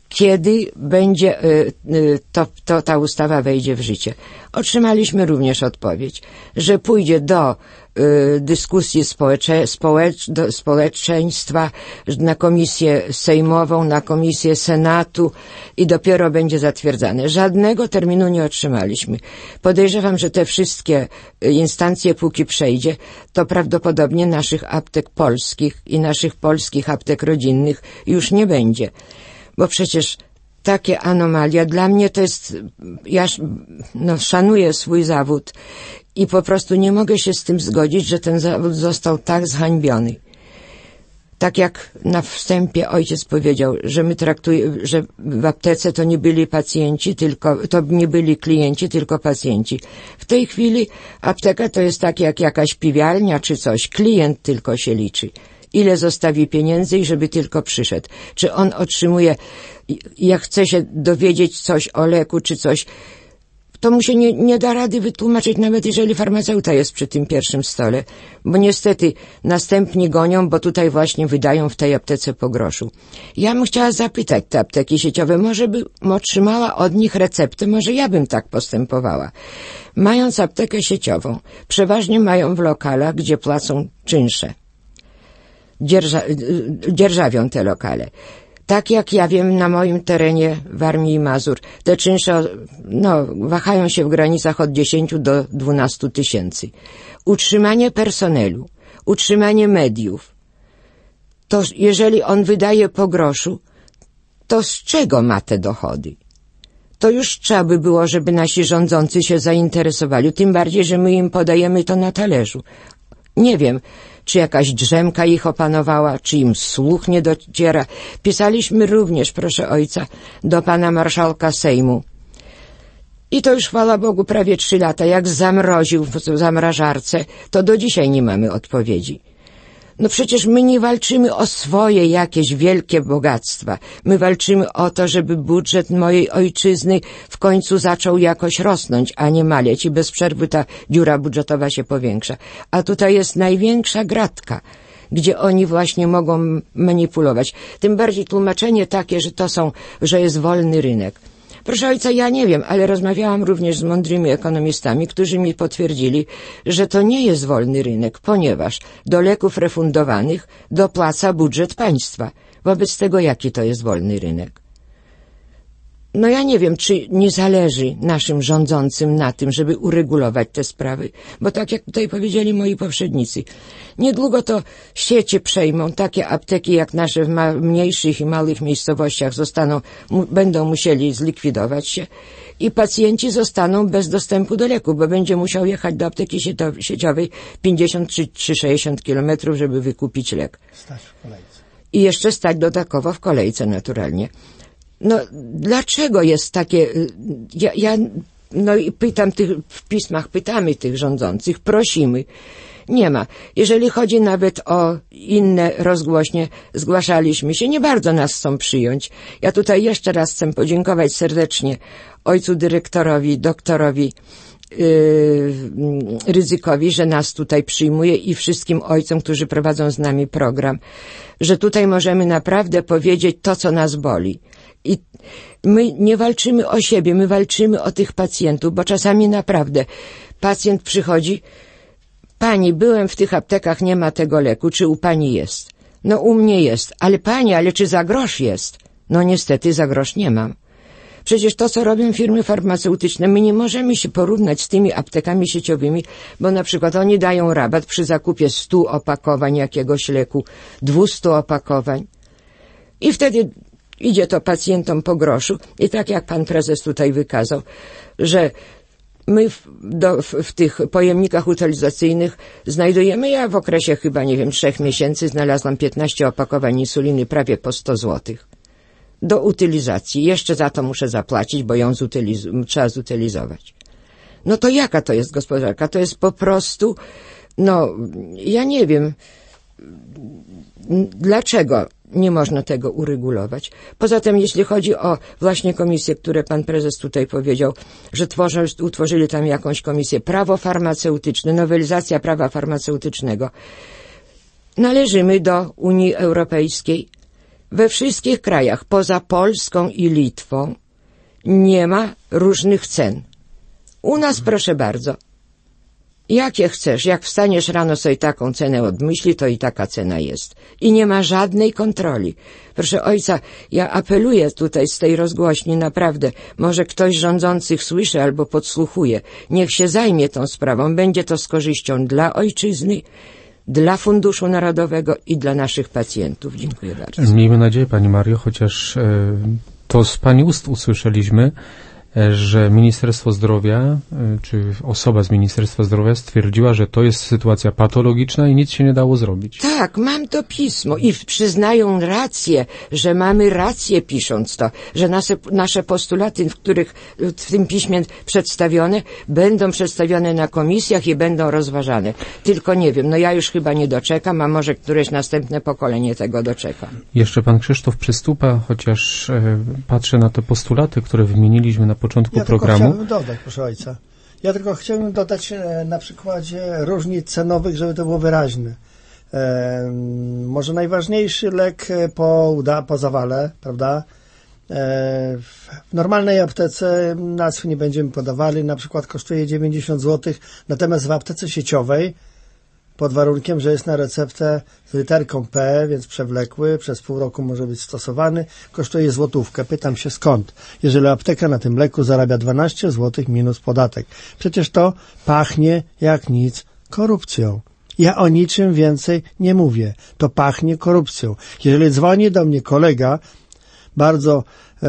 kiedy będzie ta ustawa wejdzie w życie. Otrzymaliśmy również odpowiedź, że pójdzie do dyskusji społeczeństwa, na komisję sejmową, na komisję Senatu i dopiero będzie zatwierdzane. Żadnego terminu nie otrzymaliśmy. Podejrzewam, że te wszystkie instancje, póki przejdzie, to prawdopodobnie naszych aptek polskich i naszych polskich aptek rodzinnych już nie będzie. Bo przecież takie anomalia, dla mnie to jest, ja szanuję swój zawód i po prostu nie mogę się z tym zgodzić, że ten zawód został tak zhańbiony. Tak jak na wstępie ojciec powiedział, że że w aptece to nie byli pacjenci, to nie byli klienci, tylko pacjenci. W tej chwili apteka to jest tak jak jakaś piwiarnia czy coś. Klient tylko się liczy. Ile zostawi pieniędzy i żeby tylko przyszedł. Czy on otrzymuje, jak chce się dowiedzieć coś o leku czy coś, to mu się nie da rady wytłumaczyć, nawet jeżeli farmaceuta jest przy tym pierwszym stole. Bo niestety następni gonią, bo tutaj właśnie wydają w tej aptece po groszu. Ja bym chciała zapytać te apteki sieciowe, może by otrzymała od nich receptę, może ja bym tak postępowała. Mając aptekę sieciową, przeważnie mają w lokalach, gdzie płacą czynsze. Dzierżawią te lokale. Tak jak ja wiem, na moim terenie w Armii i Mazur te czynsze wahają się w granicach od 10 do 12 tysięcy. Utrzymanie personelu, utrzymanie mediów, to jeżeli on wydaje po groszu, to z czego ma te dochody? To już trzeba by było, żeby nasi rządzący się zainteresowali, tym bardziej, że my im podajemy to na talerzu. Nie wiem, czy jakaś drzemka ich opanowała, czy im słuch nie dociera. Pisaliśmy również, proszę ojca, do pana marszałka Sejmu. I to już, chwała Bogu, prawie 3 lata. Jak zamroził w zamrażarce, to do dzisiaj nie mamy odpowiedzi. No przecież my nie walczymy o swoje jakieś wielkie bogactwa. My walczymy o to, żeby budżet mojej ojczyzny w końcu zaczął jakoś rosnąć, a nie maleć i bez przerwy ta dziura budżetowa się powiększa. A tutaj jest największa gratka, gdzie oni właśnie mogą manipulować. Tym bardziej tłumaczenie takie, że jest wolny rynek. Proszę ojca, ja nie wiem, ale rozmawiałam również z mądrymi ekonomistami, którzy mi potwierdzili, że to nie jest wolny rynek, ponieważ do leków refundowanych dopłaca budżet państwa. Wobec tego jaki to jest wolny rynek? No ja nie wiem, czy nie zależy naszym rządzącym na tym, żeby uregulować te sprawy, bo tak jak tutaj powiedzieli moi poprzednicy, niedługo to sieci przejmą, takie apteki jak nasze w mniejszych i małych miejscowościach będą musieli zlikwidować się i pacjenci zostaną bez dostępu do leku, bo będzie musiał jechać do apteki sieciowej 50 czy 60 kilometrów, żeby wykupić lek. Stać w kolejce. I jeszcze stać dodatkowo w kolejce naturalnie. No, dlaczego jest takie, i pytam w pismach pytamy tych rządzących, prosimy. Nie ma. Jeżeli chodzi nawet o inne rozgłośnie, zgłaszaliśmy się, nie bardzo nas chcą przyjąć. Ja tutaj jeszcze raz chcę podziękować serdecznie ojcu dyrektorowi, doktorowi Rydzykowi, że nas tutaj przyjmuje i wszystkim ojcom, którzy prowadzą z nami program, że tutaj możemy naprawdę powiedzieć to, co nas boli. I my nie walczymy o siebie, my walczymy o tych pacjentów, bo czasami naprawdę pacjent przychodzi, pani, byłem w tych aptekach, nie ma tego leku, czy u pani jest? No u mnie jest, ale pani, ale czy za grosz jest? No niestety za grosz nie mam. Przecież to, co robią firmy farmaceutyczne, my nie możemy się porównać z tymi aptekami sieciowymi, bo na przykład oni dają rabat przy zakupie 100 opakowań jakiegoś leku, 200 opakowań i wtedy idzie to pacjentom po groszu i tak jak pan prezes tutaj wykazał, że my w tych pojemnikach utylizacyjnych znajdujemy, ja w okresie chyba, 3 miesięcy znalazłam 15 opakowań insuliny prawie po 100 złotych. Do utylizacji. Jeszcze za to muszę zapłacić, bo ją trzeba zutylizować. No to jaka to jest gospodarka? To jest po prostu, ja nie wiem, dlaczego nie można tego uregulować. Poza tym, jeśli chodzi o właśnie komisję, które pan prezes tutaj powiedział, że utworzyli tam jakąś komisję, prawo farmaceutyczne, nowelizacja prawa farmaceutycznego. Należymy do Unii Europejskiej. we wszystkich krajach poza Polską i Litwą nie ma różnych cen. U nas, proszę bardzo, jakie chcesz, jak wstaniesz rano sobie taką cenę odmyśli, to i taka cena jest. I nie ma żadnej kontroli. Proszę ojca, ja apeluję tutaj z tej rozgłośni, naprawdę, może ktoś z rządzących słyszy albo podsłuchuje, niech się zajmie tą sprawą, będzie to z korzyścią dla ojczyzny, dla Funduszu Narodowego i dla naszych pacjentów. Dziękuję bardzo. Miejmy nadzieję, Pani Mario, chociaż to z Pani ust usłyszeliśmy, że Ministerstwo Zdrowia, czy osoba z Ministerstwa Zdrowia stwierdziła, że to jest sytuacja patologiczna i nic się nie dało zrobić. Tak, mam to pismo i przyznają rację, że mamy rację pisząc to, że nasze postulaty, w tym piśmie przedstawione, będą przedstawione na komisjach i będą rozważane. Tylko nie wiem, ja już chyba nie doczekam, a może któreś następne pokolenie tego doczeka. Jeszcze pan Krzysztof Przystupa, chociaż patrzę na te postulaty, które wymieniliśmy na początku programu. Chciałbym dodać, proszę ojca. Ja tylko chciałbym dodać na przykładzie różnic cenowych, żeby to było wyraźne. Może najważniejszy lek po zawale, prawda? W normalnej aptece nazw nie będziemy podawali, na przykład kosztuje 90 zł, natomiast w aptece sieciowej, pod warunkiem, że jest na receptę z literką P, więc przewlekły, przez pół roku może być stosowany, kosztuje złotówkę. Pytam się skąd, jeżeli apteka na tym leku zarabia 12 zł minus podatek. Przecież to pachnie jak nic korupcją. Ja o niczym więcej nie mówię. To pachnie korupcją. Jeżeli dzwoni do mnie kolega, bardzo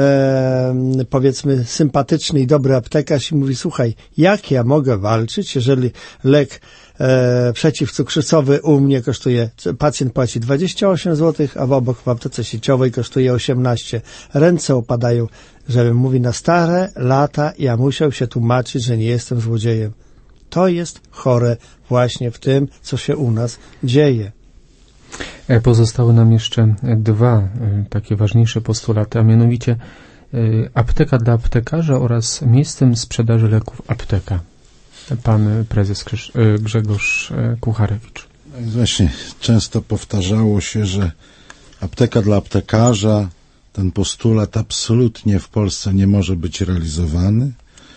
powiedzmy sympatyczny i dobry aptekarz i mówi, słuchaj, jak ja mogę walczyć, jeżeli lek przeciwcukrzycowy u mnie kosztuje, pacjent płaci 28 zł, a obok w aptece sieciowej kosztuje 18. Ręce opadają, żebym mówi na stare lata ja musiał się tłumaczyć, że nie jestem złodziejem. To jest chore właśnie w tym, co się u nas dzieje. Pozostały nam jeszcze dwa takie ważniejsze postulaty, a mianowicie apteka dla aptekarza oraz miejscem sprzedaży leków apteka. Pan prezes Grzegorz Kucharewicz. Właśnie często powtarzało się, że apteka dla aptekarza, ten postulat absolutnie w Polsce nie może być realizowany,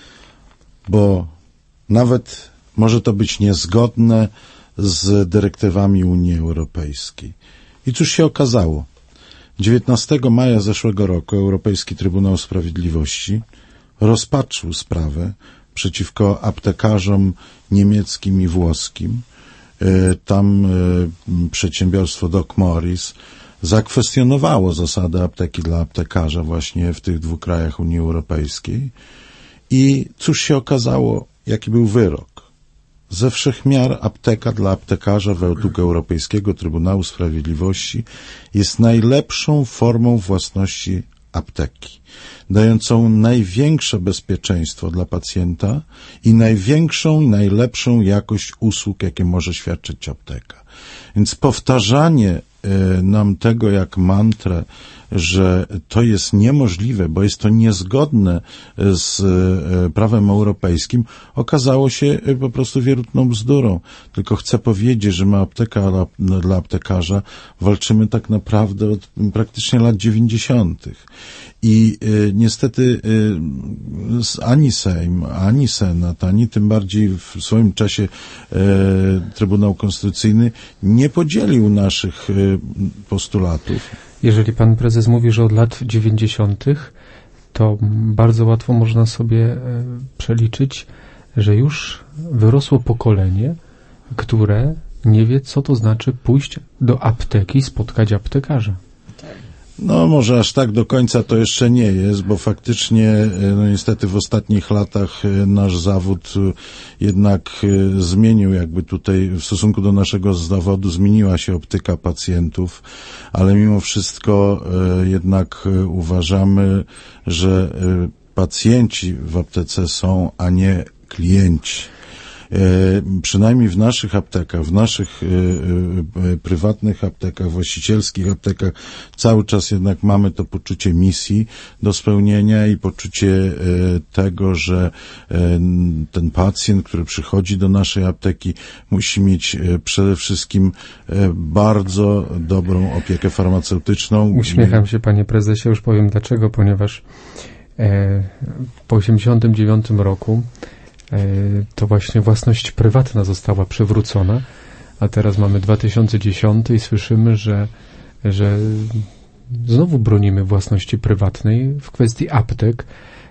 bo nawet może to być niezgodne z dyrektywami Unii Europejskiej. I cóż się okazało? 19 maja zeszłego roku Europejski Trybunał Sprawiedliwości rozpatrzył sprawę przeciwko aptekarzom niemieckim i włoskim. Tam przedsiębiorstwo Doc Morris zakwestionowało zasady apteki dla aptekarza właśnie w tych dwóch krajach Unii Europejskiej. I cóż się okazało? Jaki był wyrok? Ze wszech miar apteka dla aptekarza według Europejskiego Trybunału Sprawiedliwości jest najlepszą formą własności apteki, dającą największe bezpieczeństwo dla pacjenta i największą i najlepszą jakość usług, jakie może świadczyć apteka. Więc powtarzanie nam tego jak mantrę, że to jest niemożliwe, bo jest to niezgodne z prawem europejskim, okazało się po prostu wierutną bzdurą. Tylko chcę powiedzieć, że my apteka dla aptekarza walczymy tak naprawdę od praktycznie lat 90. I niestety ani Sejm, ani Senat, ani tym bardziej w swoim czasie Trybunał Konstytucyjny nie podzielił naszych postulatów. Jeżeli pan prezes mówi, że od lat 90., to bardzo łatwo można sobie przeliczyć, że już wyrosło pokolenie, które nie wie, co to znaczy pójść do apteki i spotkać aptekarza. No może aż tak do końca to jeszcze nie jest, bo faktycznie no niestety w ostatnich latach nasz zawód jednak zmienił, jakby tutaj w stosunku do naszego zawodu zmieniła się optyka pacjentów, ale mimo wszystko jednak uważamy, że pacjenci w aptece są, a nie klienci. przynajmniej w naszych aptekach, w naszych prywatnych aptekach, właścicielskich aptekach, cały czas jednak mamy to poczucie misji do spełnienia i poczucie tego, że ten pacjent, który przychodzi do naszej apteki, musi mieć przede wszystkim bardzo dobrą opiekę farmaceutyczną. Uśmiecham się, panie prezesie, już powiem dlaczego, ponieważ po 1989 roku to właśnie własność prywatna została przywrócona, a teraz mamy 2010 i słyszymy, że znowu bronimy własności prywatnej w kwestii aptek.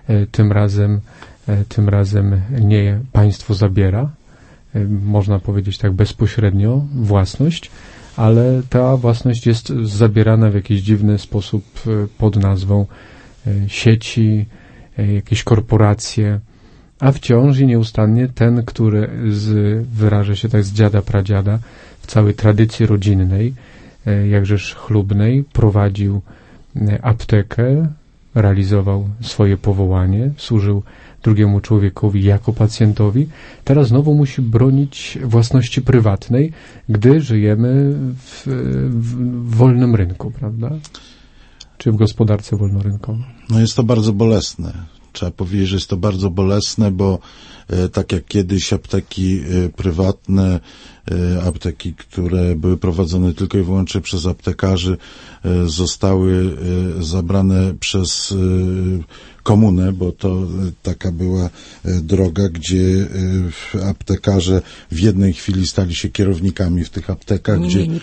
Tym razem nie państwo zabiera, można powiedzieć tak bezpośrednio, własność, ale ta własność jest zabierana w jakiś dziwny sposób pod nazwą sieci, jakieś korporacje, a wciąż i nieustannie ten, który wyraża się tak z dziada pradziada w całej tradycji rodzinnej, jakżeż chlubnej, prowadził aptekę, realizował swoje powołanie, służył drugiemu człowiekowi jako pacjentowi, teraz znowu musi bronić własności prywatnej, gdy żyjemy w wolnym rynku, prawda? Czy w gospodarce wolnorynkowej? No jest to bardzo bolesne. Trzeba powiedzieć, że jest to bardzo bolesne, bo tak jak kiedyś apteki prywatne, apteki, które były prowadzone tylko i wyłącznie przez aptekarzy, zostały zabrane przez komunę, bo to taka była droga, gdzie aptekarze w jednej chwili stali się kierownikami w tych aptekach,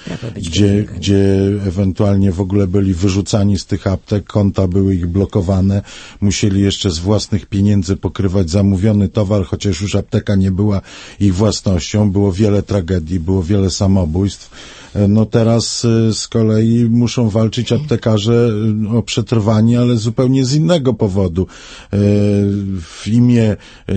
gdzie ewentualnie w ogóle byli wyrzucani z tych aptek, konta były ich blokowane, musieli jeszcze z własnych pieniędzy pokrywać zamówiony towar, chociaż już apteka nie była ich własnością, było wiele tragedii, było wiele samobójstw. No teraz z kolei muszą walczyć aptekarze o przetrwanie, ale zupełnie z innego powodu. W imię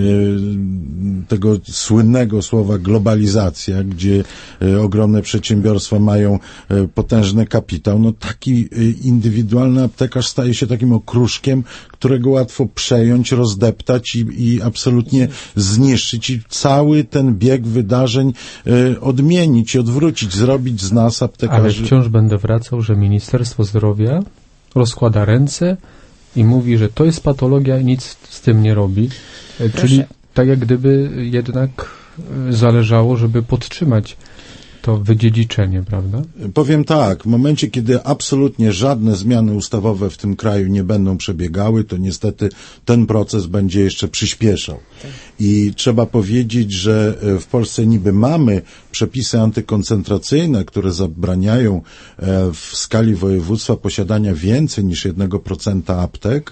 tego słynnego słowa globalizacja, gdzie ogromne przedsiębiorstwa mają potężny kapitał, no taki indywidualny aptekarz staje się takim okruszkiem, którego łatwo przejąć, rozdeptać i absolutnie zniszczyć i cały ten bieg wydarzeń odmienić i odwrócić, zrobić z nas aptekarzy. Ale wciąż będę wracał, że Ministerstwo Zdrowia rozkłada ręce i mówi, że to jest patologia i nic z tym nie robi. Czyli tak jak gdyby jednak zależało, żeby podtrzymać to wydziedziczenie, prawda? Powiem tak, w momencie, kiedy absolutnie żadne zmiany ustawowe w tym kraju nie będą przebiegały, to niestety ten proces będzie jeszcze przyspieszał. I trzeba powiedzieć, że w Polsce niby mamy przepisy antykoncentracyjne, które zabraniają w skali województwa posiadania więcej niż 1% aptek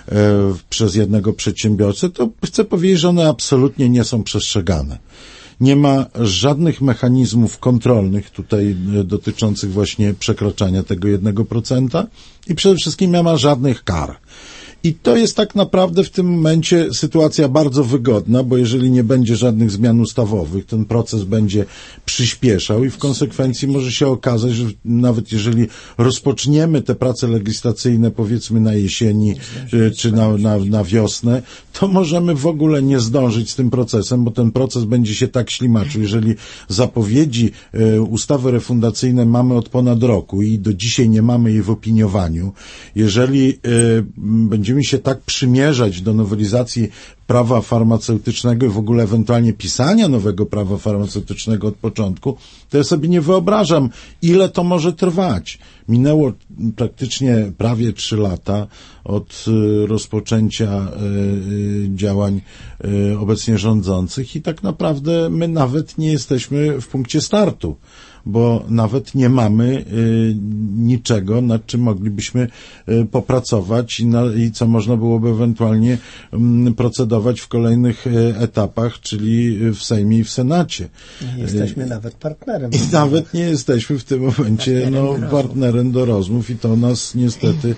przez jednego przedsiębiorcę, to chcę powiedzieć, że one absolutnie nie są przestrzegane. Nie ma żadnych mechanizmów kontrolnych tutaj dotyczących właśnie przekraczania tego 1% i przede wszystkim nie ma żadnych kar. I to jest tak naprawdę w tym momencie sytuacja bardzo wygodna, bo jeżeli nie będzie żadnych zmian ustawowych, ten proces będzie przyspieszał i w konsekwencji może się okazać, że nawet jeżeli rozpoczniemy te prace legislacyjne powiedzmy na jesieni czy na wiosnę, to możemy w ogóle nie zdążyć z tym procesem, bo ten proces będzie się tak ślimaczył. Jeżeli zapowiedzi ustawy refundacyjne mamy od ponad roku i do dzisiaj nie mamy jej w opiniowaniu, jeżeli będziemy się tak przymierzać do nowelizacji prawa farmaceutycznego i w ogóle ewentualnie pisania nowego prawa farmaceutycznego od początku, to ja sobie nie wyobrażam, ile to może trwać. Minęło praktycznie prawie 3 lata od rozpoczęcia działań obecnie rządzących i tak naprawdę my nawet nie jesteśmy w punkcie startu, bo nawet nie mamy niczego, nad czym moglibyśmy popracować i co można byłoby ewentualnie procedować w kolejnych etapach, czyli w Sejmie i w Senacie. Nie jesteśmy nawet partnerem. I nawet nie jesteśmy w tym momencie partnerem do rozmów i to nas niestety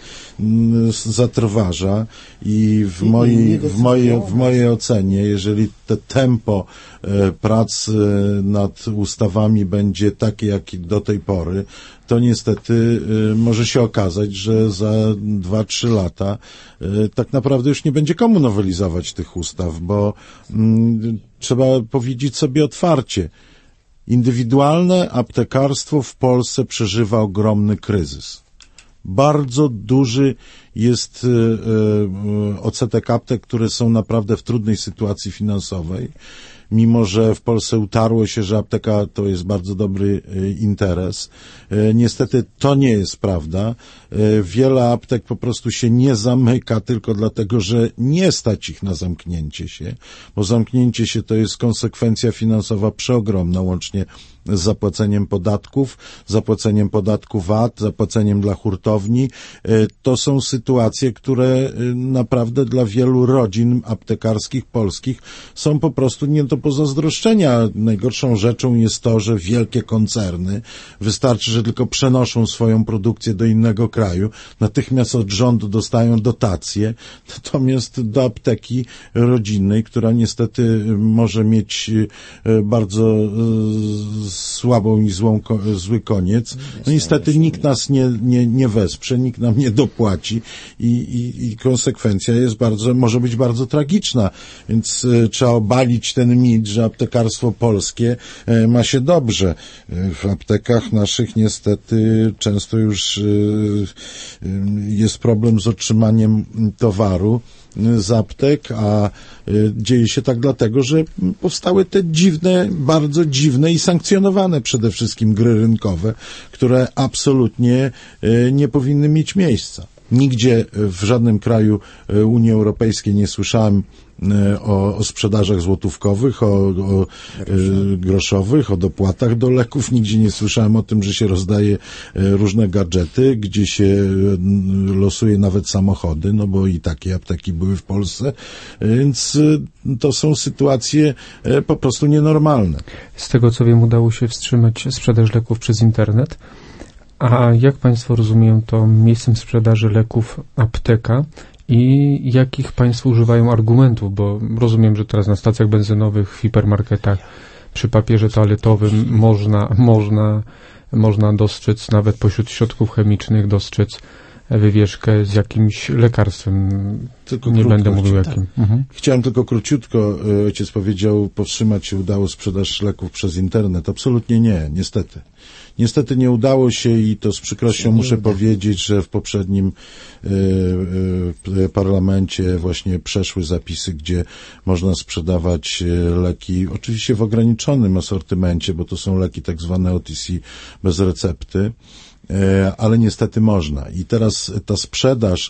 zatrważa i w mojej ocenie, jeżeli te tempo prac nad ustawami będzie takie, jak do tej pory, to niestety może się okazać, że za 2-3 lata tak naprawdę już nie będzie komu nowelizować tych ustaw, bo trzeba powiedzieć sobie otwarcie. Indywidualne aptekarstwo w Polsce przeżywa ogromny kryzys. Bardzo duży jest odsetek aptek, które są naprawdę w trudnej sytuacji finansowej, mimo że w Polsce utarło się, że apteka to jest bardzo dobry interes. Niestety to nie jest prawda. Wiele aptek po prostu się nie zamyka tylko dlatego, że nie stać ich na zamknięcie się, bo zamknięcie się to jest konsekwencja finansowa przeogromna, łącznie z zapłaceniem podatku VAT, zapłaceniem dla hurtowni. To są sytuacje, które naprawdę dla wielu rodzin aptekarskich polskich są po prostu nie do pozazdroszczenia. Najgorszą rzeczą jest to, że wielkie koncerny, wystarczy, że tylko przenoszą swoją produkcję do innego kraju, natychmiast od rządu dostają dotacje, natomiast do apteki rodzinnej, która niestety może mieć bardzo słabą i zły koniec. No niestety nikt nas nie wesprze, nikt nam nie dopłaci i konsekwencja jest może być bardzo tragiczna, więc trzeba obalić ten mit, że aptekarstwo polskie ma się dobrze. W aptekach naszych niestety często już jest problem z otrzymaniem towaru z aptek, a dzieje się tak dlatego, że powstały te bardzo dziwne i sankcjonowane przede wszystkim gry rynkowe, które absolutnie nie powinny mieć miejsca. Nigdzie w żadnym kraju Unii Europejskiej nie słyszałem o sprzedażach złotówkowych, o groszowych, o dopłatach do leków. Nigdzie nie słyszałem o tym, że się rozdaje różne gadżety, gdzie się losuje nawet samochody, no bo i takie apteki były w Polsce, więc to są sytuacje po prostu nienormalne. Z tego co wiem, udało się wstrzymać sprzedaż leków przez internet. A jak Państwo rozumieją to miejscem sprzedaży leków apteka i jakich Państwo używają argumentów? Bo rozumiem, że teraz na stacjach benzynowych, w hipermarketach, przy papierze toaletowym można dostrzec, nawet pośród środków chemicznych dostrzec wywieszkę z jakimś lekarstwem. Tylko nie będę mówił jakim. Chciałem tylko króciutko, ojciec powiedział, powstrzymać się udało sprzedaż leków przez internet. Absolutnie nie, niestety. Niestety nie udało się i to z przykrością muszę powiedzieć, że w poprzednim parlamencie właśnie przeszły zapisy, gdzie można sprzedawać leki, oczywiście w ograniczonym asortymencie, bo to są leki tak zwane OTC bez recepty, ale niestety można. I teraz ta sprzedaż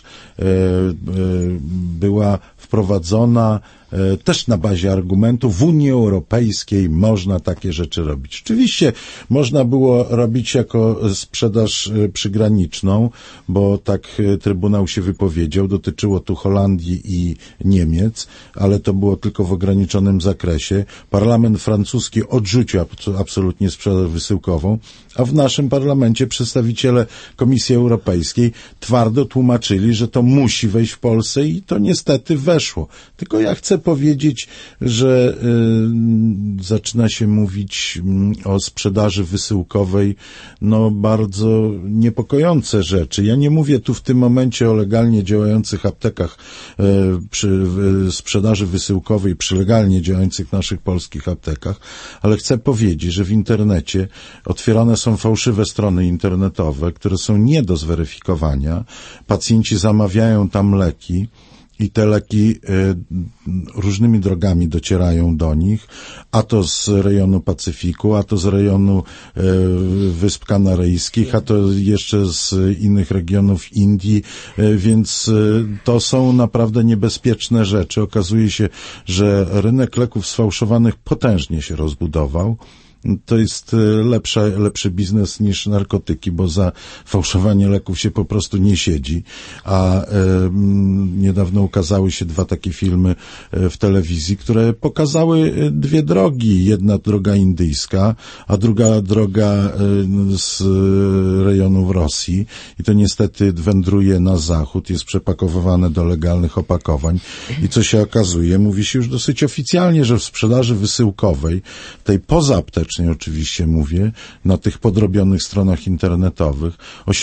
była wprowadzona też na bazie argumentu, w Unii Europejskiej można takie rzeczy robić. Oczywiście można było robić jako sprzedaż przygraniczną, bo tak Trybunał się wypowiedział, dotyczyło tu Holandii i Niemiec, ale to było tylko w ograniczonym zakresie. Parlament francuski odrzucił absolutnie sprzedaż wysyłkową, a w naszym parlamencie przedstawiciele Komisji Europejskiej twardo tłumaczyli, że to musi wejść w Polsce i to niestety weszło. Tylko ja chcę powiedzieć, że zaczyna się mówić o sprzedaży wysyłkowej, no bardzo niepokojące rzeczy. Ja nie mówię tu w tym momencie o legalnie działających aptekach przy sprzedaży wysyłkowej, przy legalnie działających naszych polskich aptekach, ale chcę powiedzieć, że w internecie otwierane są fałszywe strony internetowe, które są nie do zweryfikowania. Pacjenci zamawiają tam leki i te leki różnymi drogami docierają do nich, a to z rejonu Pacyfiku, a to z rejonu Wysp Kanaryjskich, a to jeszcze z innych regionów Indii, więc to są naprawdę niebezpieczne rzeczy. Okazuje się, że rynek leków sfałszowanych potężnie się rozbudował. To jest lepszy biznes niż narkotyki, bo za fałszowanie leków się po prostu nie siedzi, a niedawno ukazały się 2 takie filmy w telewizji, które pokazały 2 drogi. Jedna droga indyjska, a druga droga z rejonów Rosji i to niestety wędruje na zachód, jest przepakowywane do legalnych opakowań i co się okazuje, mówi się już dosyć oficjalnie, że w sprzedaży wysyłkowej, tej pozaaptecznej, metaforycznie oczywiście mówię, na tych podrobionych stronach internetowych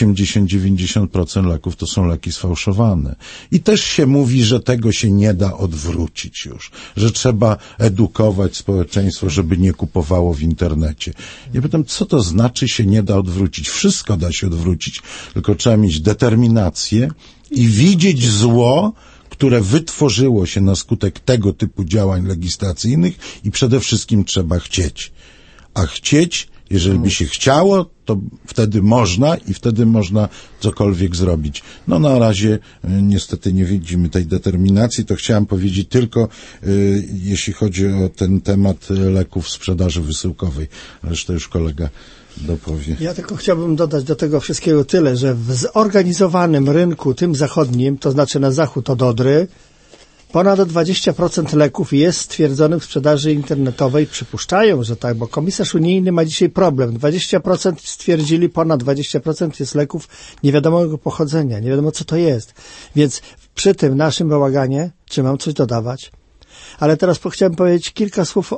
80-90% leków to są leki sfałszowane. I też się mówi, że tego się nie da odwrócić już, że trzeba edukować społeczeństwo, żeby nie kupowało w internecie. Ja pytam, co to znaczy się nie da odwrócić? Wszystko da się odwrócić, tylko trzeba mieć determinację i widzieć zło, które wytworzyło się na skutek tego typu działań legislacyjnych i przede wszystkim trzeba chcieć. A chcieć, jeżeli by się chciało, to wtedy można i wtedy można cokolwiek zrobić. No na razie niestety nie widzimy tej determinacji, to chciałem powiedzieć tylko, jeśli chodzi o ten temat leków sprzedaży wysyłkowej. Resztę już kolega dopowie. Ja tylko chciałbym dodać do tego wszystkiego tyle, że w zorganizowanym rynku tym zachodnim, to znaczy na zachód od Odry, ponad 20% leków jest stwierdzonych w sprzedaży internetowej. Przypuszczają, że tak, bo komisarz unijny ma dzisiaj problem. 20% stwierdzili, ponad 20% jest leków nie wiadomego pochodzenia, nie wiadomo co to jest. Więc przy tym naszym bałaganie, czy mam coś dodawać? Ale teraz chciałem powiedzieć kilka słów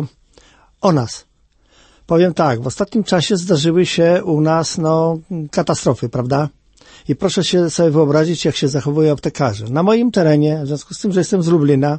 o nas. Powiem tak, w ostatnim czasie zdarzyły się u nas, katastrofy, prawda? I proszę się sobie wyobrazić, jak się zachowują aptekarze. Na moim terenie, w związku z tym, że jestem z Lublina,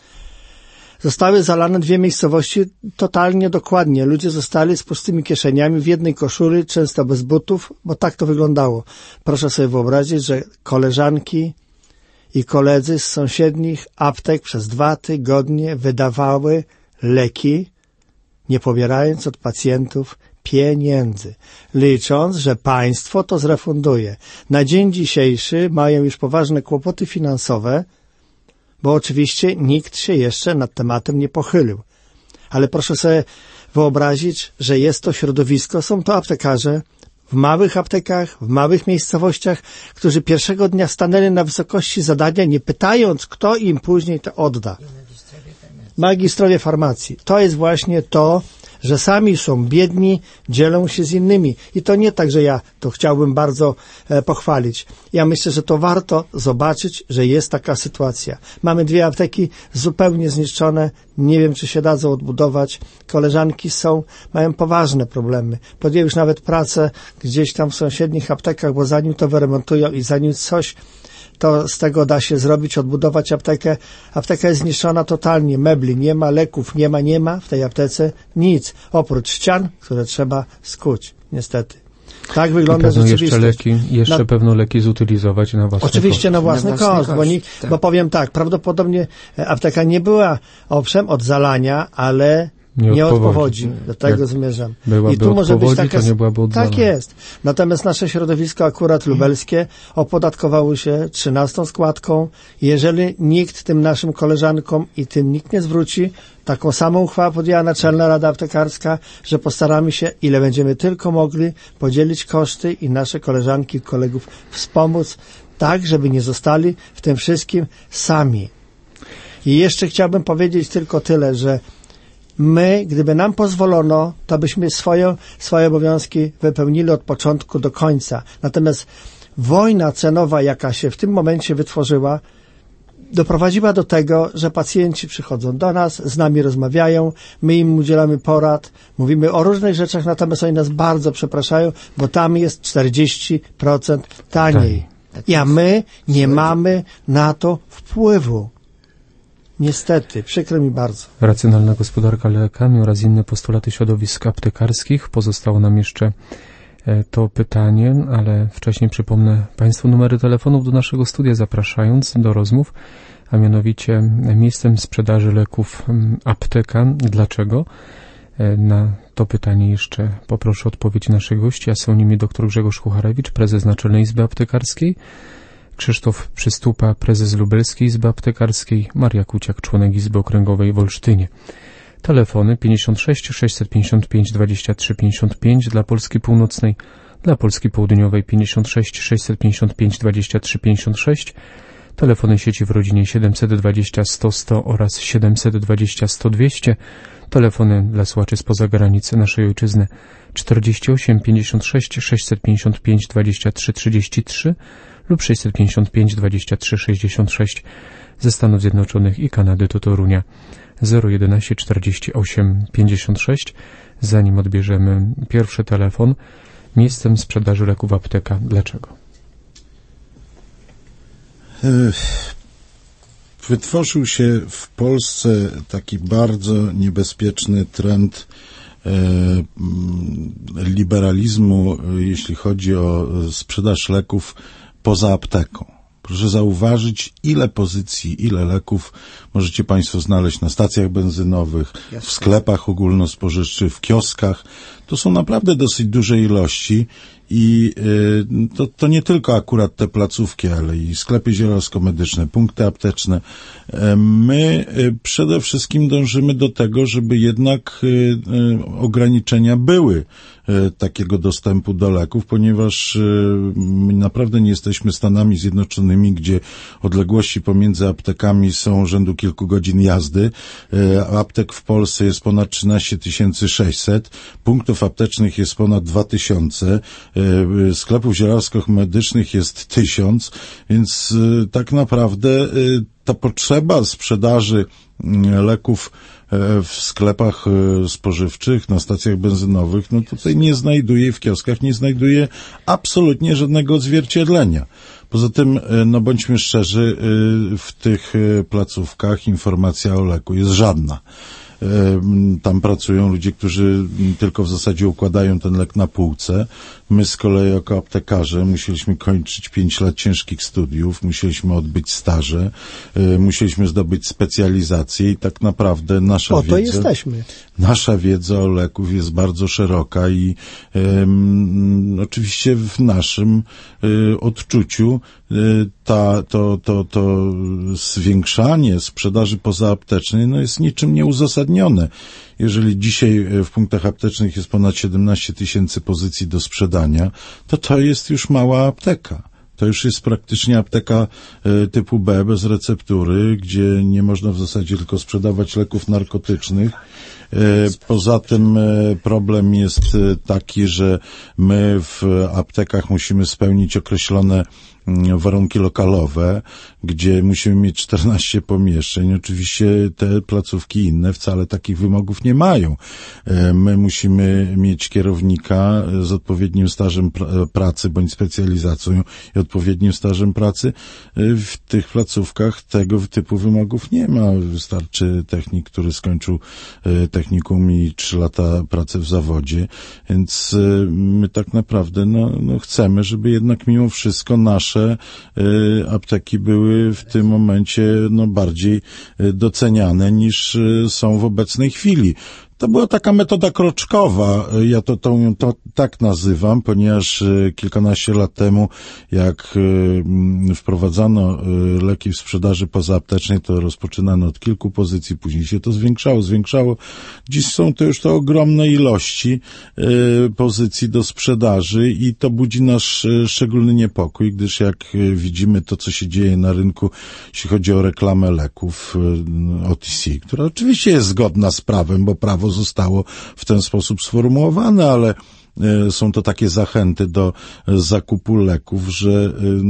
zostały zalane 2 miejscowości totalnie dokładnie. Ludzie zostali z pustymi kieszeniami, w jednej koszuli, często bez butów, bo tak to wyglądało. Proszę sobie wyobrazić, że koleżanki i koledzy z sąsiednich aptek przez 2 tygodnie wydawały leki, nie pobierając od pacjentów pieniędzy, licząc, że państwo to zrefunduje. Na dzień dzisiejszy mają już poważne kłopoty finansowe, bo oczywiście nikt się jeszcze nad tematem nie pochylił. Ale proszę sobie wyobrazić, że jest to środowisko, są to aptekarze w małych aptekach, w małych miejscowościach, którzy pierwszego dnia stanęli na wysokości zadania, nie pytając, kto im później to odda. Magistrowie farmacji. To jest właśnie to, że sami są biedni, dzielą się z innymi. I to nie tak, że ja to chciałbym bardzo pochwalić. Ja myślę, że to warto zobaczyć, że jest taka sytuacja. Mamy 2 apteki zupełnie zniszczone. Nie wiem, czy się dadzą odbudować. Koleżanki mają poważne problemy. Podjęły już nawet pracę gdzieś tam w sąsiednich aptekach, bo zanim to wyremontują i zanim coś to z tego da się zrobić, odbudować aptekę. Apteka jest zniszczona totalnie, mebli nie ma, leków nie ma w tej aptece, nic, oprócz ścian, które trzeba skuć, niestety. Tak wygląda rzeczywistość. Jeszcze pewno leki zutylizować na własny Oczywiście koszt. na własny koszt, bo powiem tak, prawdopodobnie apteka nie była, owszem, od zalania, ale nie od powodzi. Do tego zmierzam. I tu może być taka... to nie byłaby od tak jest. Natomiast nasze środowisko akurat lubelskie opodatkowało się 13. składką. Jeżeli nikt tym naszym koleżankom i tym nikt nie zwróci, taką samą uchwałę podjęła Naczelna Rada Aptekarska, że postaramy się, ile będziemy tylko mogli, podzielić koszty i nasze koleżanki i kolegów wspomóc, tak, żeby nie zostali w tym wszystkim sami. I jeszcze chciałbym powiedzieć tylko tyle, że my, gdyby nam pozwolono, to byśmy swoje obowiązki wypełnili od początku do końca. Natomiast wojna cenowa, jaka się w tym momencie wytworzyła, doprowadziła do tego, że pacjenci przychodzą do nas, z nami rozmawiają, my im udzielamy porad, mówimy o różnych rzeczach, natomiast oni nas bardzo przepraszają, bo tam jest 40% taniej. A my nie mamy na to wpływu. Niestety, przykro mi bardzo. Racjonalna gospodarka lekami oraz inne postulaty środowisk aptekarskich. Pozostało nam jeszcze to pytanie, ale wcześniej przypomnę Państwu numery telefonów do naszego studia, zapraszając do rozmów, a mianowicie miejscem sprzedaży leków apteka. Dlaczego? Na to pytanie jeszcze poproszę odpowiedź naszych gości, a są nimi dr Grzegorz Kucharewicz, prezes Naczelnej Izby Aptekarskiej, Krzysztof Przystupa, prezes Lubelskiej Izby Aptekarskiej, Maria Kuciak, członek Izby Okręgowej w Olsztynie. Telefony 56 655 23 55 dla Polski Północnej, dla Polski Południowej 56 655 23 56, telefony sieci w rodzinie 720 100 100 oraz 720 100 200, telefony dla słuchaczy spoza granicy naszej ojczyzny 48 56 655 23 33, lub 655 23 66 ze Stanów Zjednoczonych i Kanady do Torunia 011 48 56. Zanim odbierzemy pierwszy telefon, miejscem sprzedaży leków apteka. Dlaczego? Wytworzył się w Polsce taki bardzo niebezpieczny trend liberalizmu, jeśli chodzi o sprzedaż leków poza apteką. Proszę zauważyć, ile pozycji, ile leków możecie Państwo znaleźć na stacjach benzynowych, w sklepach ogólnospożywczych, w kioskach. To są naprawdę dosyć duże ilości i to nie tylko akurat te placówki, ale i sklepy zielarsko-medyczne, punkty apteczne. My przede wszystkim dążymy do tego, żeby jednak ograniczenia były takiego dostępu do leków, ponieważ my naprawdę nie jesteśmy Stanami Zjednoczonymi, gdzie odległości pomiędzy aptekami są rzędu kilku godzin jazdy. Aptek w Polsce jest ponad 13 600, punktów aptecznych jest ponad 2000, sklepów zielarsko-medycznych jest 1000, więc tak naprawdę ta potrzeba sprzedaży leków w sklepach spożywczych, na stacjach benzynowych, no tutaj nie znajduje, w kioskach nie znajduje absolutnie żadnego odzwierciedlenia. Poza tym, no bądźmy szczerzy, w tych placówkach informacja o leku jest żadna. Tam pracują ludzie, którzy tylko w zasadzie układają ten lek na półce. My z kolei jako aptekarze musieliśmy kończyć 5 lat ciężkich studiów, musieliśmy odbyć staże, musieliśmy zdobyć specjalizację i tak naprawdę nasza wiedza o leków jest bardzo szeroka i oczywiście w naszym odczuciu to zwiększanie sprzedaży pozaaptecznej no jest niczym nieuzasadnione. Jeżeli dzisiaj w punktach aptecznych jest ponad 17 000 pozycji do sprzedania, to jest już mała apteka. To już jest praktycznie apteka typu B bez receptury, gdzie nie można w zasadzie tylko sprzedawać leków narkotycznych. Poza tym problem jest taki, że my w aptekach musimy spełnić określone warunki lokalowe, gdzie musimy mieć 14 pomieszczeń. Oczywiście te placówki inne wcale takich wymogów nie mają. My musimy mieć kierownika z odpowiednim stażem pracy bądź specjalizacją i odpowiednim stażem pracy. W tych placówkach tego typu wymogów nie ma. Wystarczy technik, który skończył technikum i 3 lata pracy w zawodzie. Więc my tak naprawdę chcemy, żeby jednak mimo wszystko nasze apteki były w tym momencie bardziej doceniane niż są w obecnej chwili. To była taka metoda kroczkowa, ja to tak nazywam, ponieważ kilkanaście lat temu, jak wprowadzano leki w sprzedaży pozaaptecznej, to rozpoczynano od kilku pozycji, później się to zwiększało. Dziś są to już to ogromne ilości pozycji do sprzedaży i to budzi nasz szczególny niepokój, gdyż jak widzimy to, co się dzieje na rynku, jeśli chodzi o reklamę leków OTC, która oczywiście jest zgodna z prawem, bo prawo zostało w ten sposób sformułowane, ale są to takie zachęty do zakupu leków, że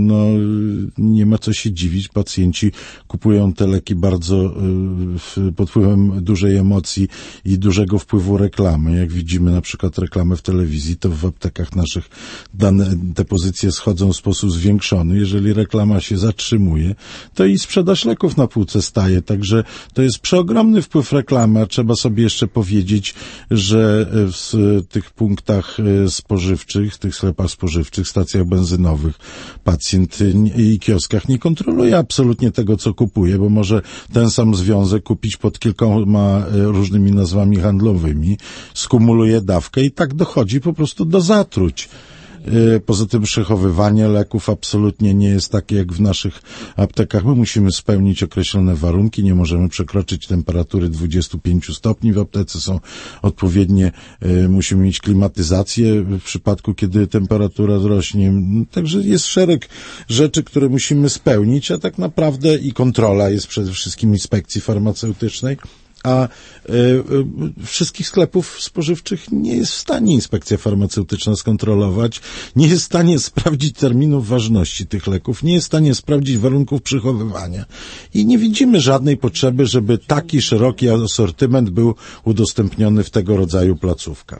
nie ma co się dziwić. Pacjenci kupują te leki bardzo pod wpływem dużej emocji i dużego wpływu reklamy. Jak widzimy na przykład reklamę w telewizji, to w aptekach naszych te pozycje schodzą w sposób zwiększony. Jeżeli reklama się zatrzymuje, to i sprzedaż leków na półce staje. Także to jest przeogromny wpływ reklamy, a trzeba sobie jeszcze powiedzieć, że w tych punktach spożywczych, w tych sklepach spożywczych, stacjach benzynowych pacjent i kioskach nie kontroluje absolutnie tego, co kupuje, bo może ten sam związek kupić pod kilkoma różnymi nazwami handlowymi, skumuluje dawkę i tak dochodzi po prostu do zatruć. Poza tym przechowywanie leków absolutnie nie jest takie jak w naszych aptekach. My musimy spełnić określone warunki, nie możemy przekroczyć temperatury 25 stopni w aptece, są odpowiednie, musimy mieć klimatyzację w przypadku, kiedy temperatura wzrośnie. Także jest szereg rzeczy, które musimy spełnić, a tak naprawdę i kontrola jest przede wszystkim inspekcji farmaceutycznej, a wszystkich sklepów spożywczych nie jest w stanie inspekcja farmaceutyczna skontrolować, nie jest w stanie sprawdzić terminów ważności tych leków, nie jest w stanie sprawdzić warunków przechowywania i nie widzimy żadnej potrzeby, żeby taki szeroki asortyment był udostępniony w tego rodzaju placówkach.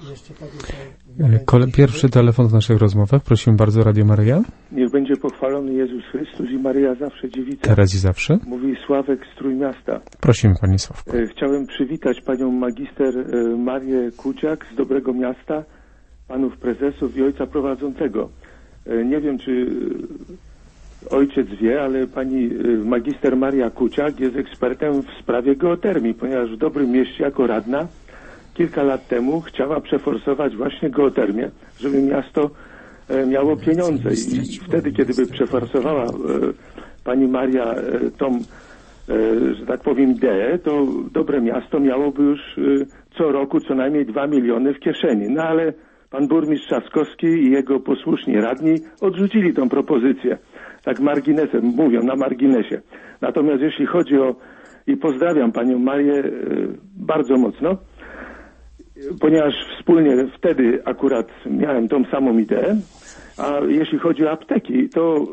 Pierwszy telefon w naszych rozmowach. Prosimy bardzo, Radio Maryja. Niech będzie pochwalony Jezus Chrystus i Maryja zawsze dziewica. Teraz i zawsze. Mówi Sławek z Trójmiasta. Prosimy, Panie Sławku. Chciałem przywitać panią magister Marię Kuciak z Dobrego Miasta, panów prezesów i ojca prowadzącego. Nie wiem, czy ojciec wie, ale pani magister Maria Kuciak jest ekspertem w sprawie geotermii, ponieważ w Dobrym Mieście jako radna kilka lat temu chciała przeforsować właśnie geotermię, żeby miasto miało pieniądze. I wtedy, kiedy by przeforsowała pani Maria tą, że tak powiem, ideę, to Dobre Miasto miałoby już co roku co najmniej 2 miliony w kieszeni. No ale pan burmistrz Trzaskowski i jego posłuszni radni odrzucili tą propozycję. Tak marginesem, mówią, na marginesie. Natomiast jeśli chodzi o, i pozdrawiam panią Marię bardzo mocno, ponieważ wspólnie wtedy akurat miałem tą samą ideę, a jeśli chodzi o apteki, to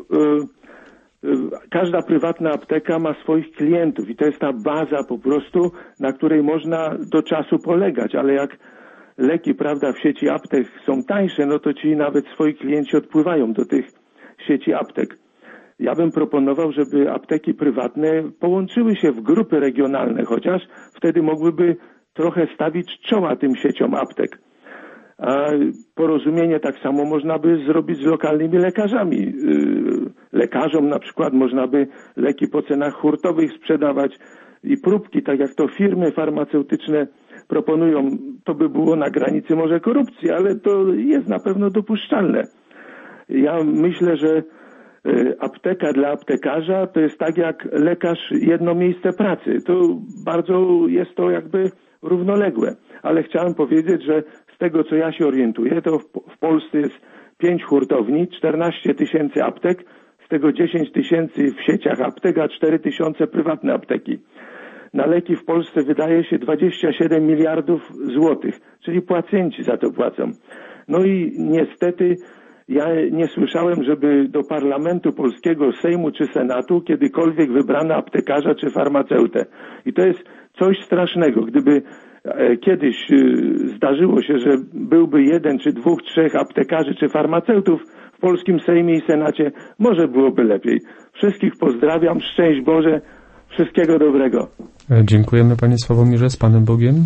każda prywatna apteka ma swoich klientów i to jest ta baza po prostu, na której można do czasu polegać, ale jak leki, prawda, w sieci aptek są tańsze, no to ci nawet swoi klienci odpływają do tych sieci aptek. Ja bym proponował, żeby apteki prywatne połączyły się w grupy regionalne, chociaż wtedy mogłyby trochę stawić czoła tym sieciom aptek. A porozumienie tak samo można by zrobić z lokalnymi lekarzami. Lekarzom na przykład można by leki po cenach hurtowych sprzedawać i próbki, tak jak to firmy farmaceutyczne proponują. To by było na granicy może korupcji, ale to jest na pewno dopuszczalne. Ja myślę, że apteka dla aptekarza to jest tak jak lekarz jedno miejsce pracy. To bardzo jest to jakby równoległe. Ale chciałem powiedzieć, że z tego co ja się orientuję, to w Polsce jest 5 hurtowni, 14 000 aptek, z tego 10 000 w sieciach aptek, a 4 000 prywatne apteki. Na leki w Polsce wydaje się 27 miliardów złotych, czyli pacjenci za to płacą. No i niestety ja nie słyszałem, żeby do Parlamentu Polskiego, Sejmu czy Senatu kiedykolwiek wybrano aptekarza czy farmaceutę. I to jest coś strasznego. Gdyby kiedyś zdarzyło się, że byłby 1 czy 2, 3 aptekarzy czy farmaceutów w polskim Sejmie i Senacie, może byłoby lepiej. Wszystkich pozdrawiam, szczęść Boże, wszystkiego dobrego. Dziękujemy, panie Sławomirze, z Panem Bogiem.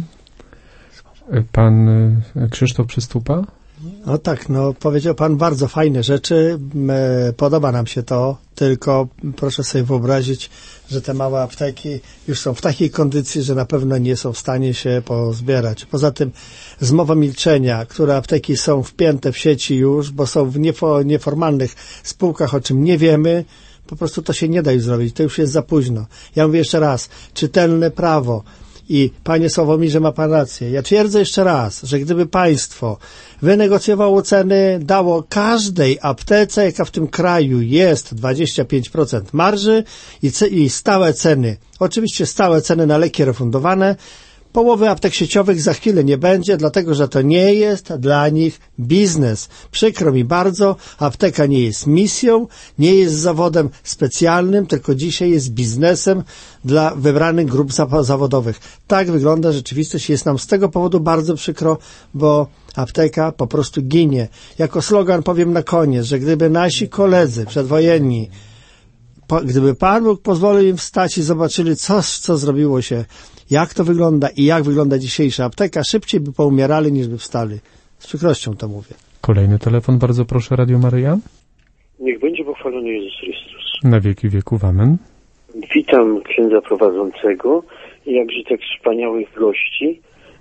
Pan Krzysztof Przystupa. No tak, no powiedział pan bardzo fajne rzeczy, podoba nam się to, tylko proszę sobie wyobrazić, że te małe apteki już są w takiej kondycji, że na pewno nie są w stanie się pozbierać. Poza tym zmowa milczenia, które apteki są wpięte w sieci już, bo są w nieformalnych spółkach, o czym nie wiemy, po prostu to się nie da już zrobić, to już jest za późno. Ja mówię jeszcze raz, czytelne prawo. I panie Sławomirze, ma pan rację. Ja twierdzę jeszcze raz, że gdyby państwo wynegocjowało ceny, dało każdej aptece, jaka w tym kraju jest, 25% marży i stałe ceny, oczywiście stałe ceny na leki refundowane, połowy aptek sieciowych za chwilę nie będzie, dlatego że to nie jest dla nich biznes. Przykro mi bardzo, apteka nie jest misją, nie jest zawodem specjalnym, tylko dzisiaj jest biznesem dla wybranych grup zawodowych. Tak wygląda rzeczywistość. Jest nam z tego powodu bardzo przykro, bo apteka po prostu ginie. Jako slogan powiem na koniec, że gdyby nasi koledzy przedwojenni, gdyby Pan Bóg pozwolił im wstać i zobaczyli, co zrobiło się, jak to wygląda i jak wygląda dzisiejsza apteka, szybciej by poumierali, niż by wstali. Z przykrością to mówię. Kolejny telefon, bardzo proszę, Radio Maryja. Niech będzie pochwalony Jezus Chrystus. Na wieki wieków, amen. Witam księdza prowadzącego i jakże tak wspaniałych gości.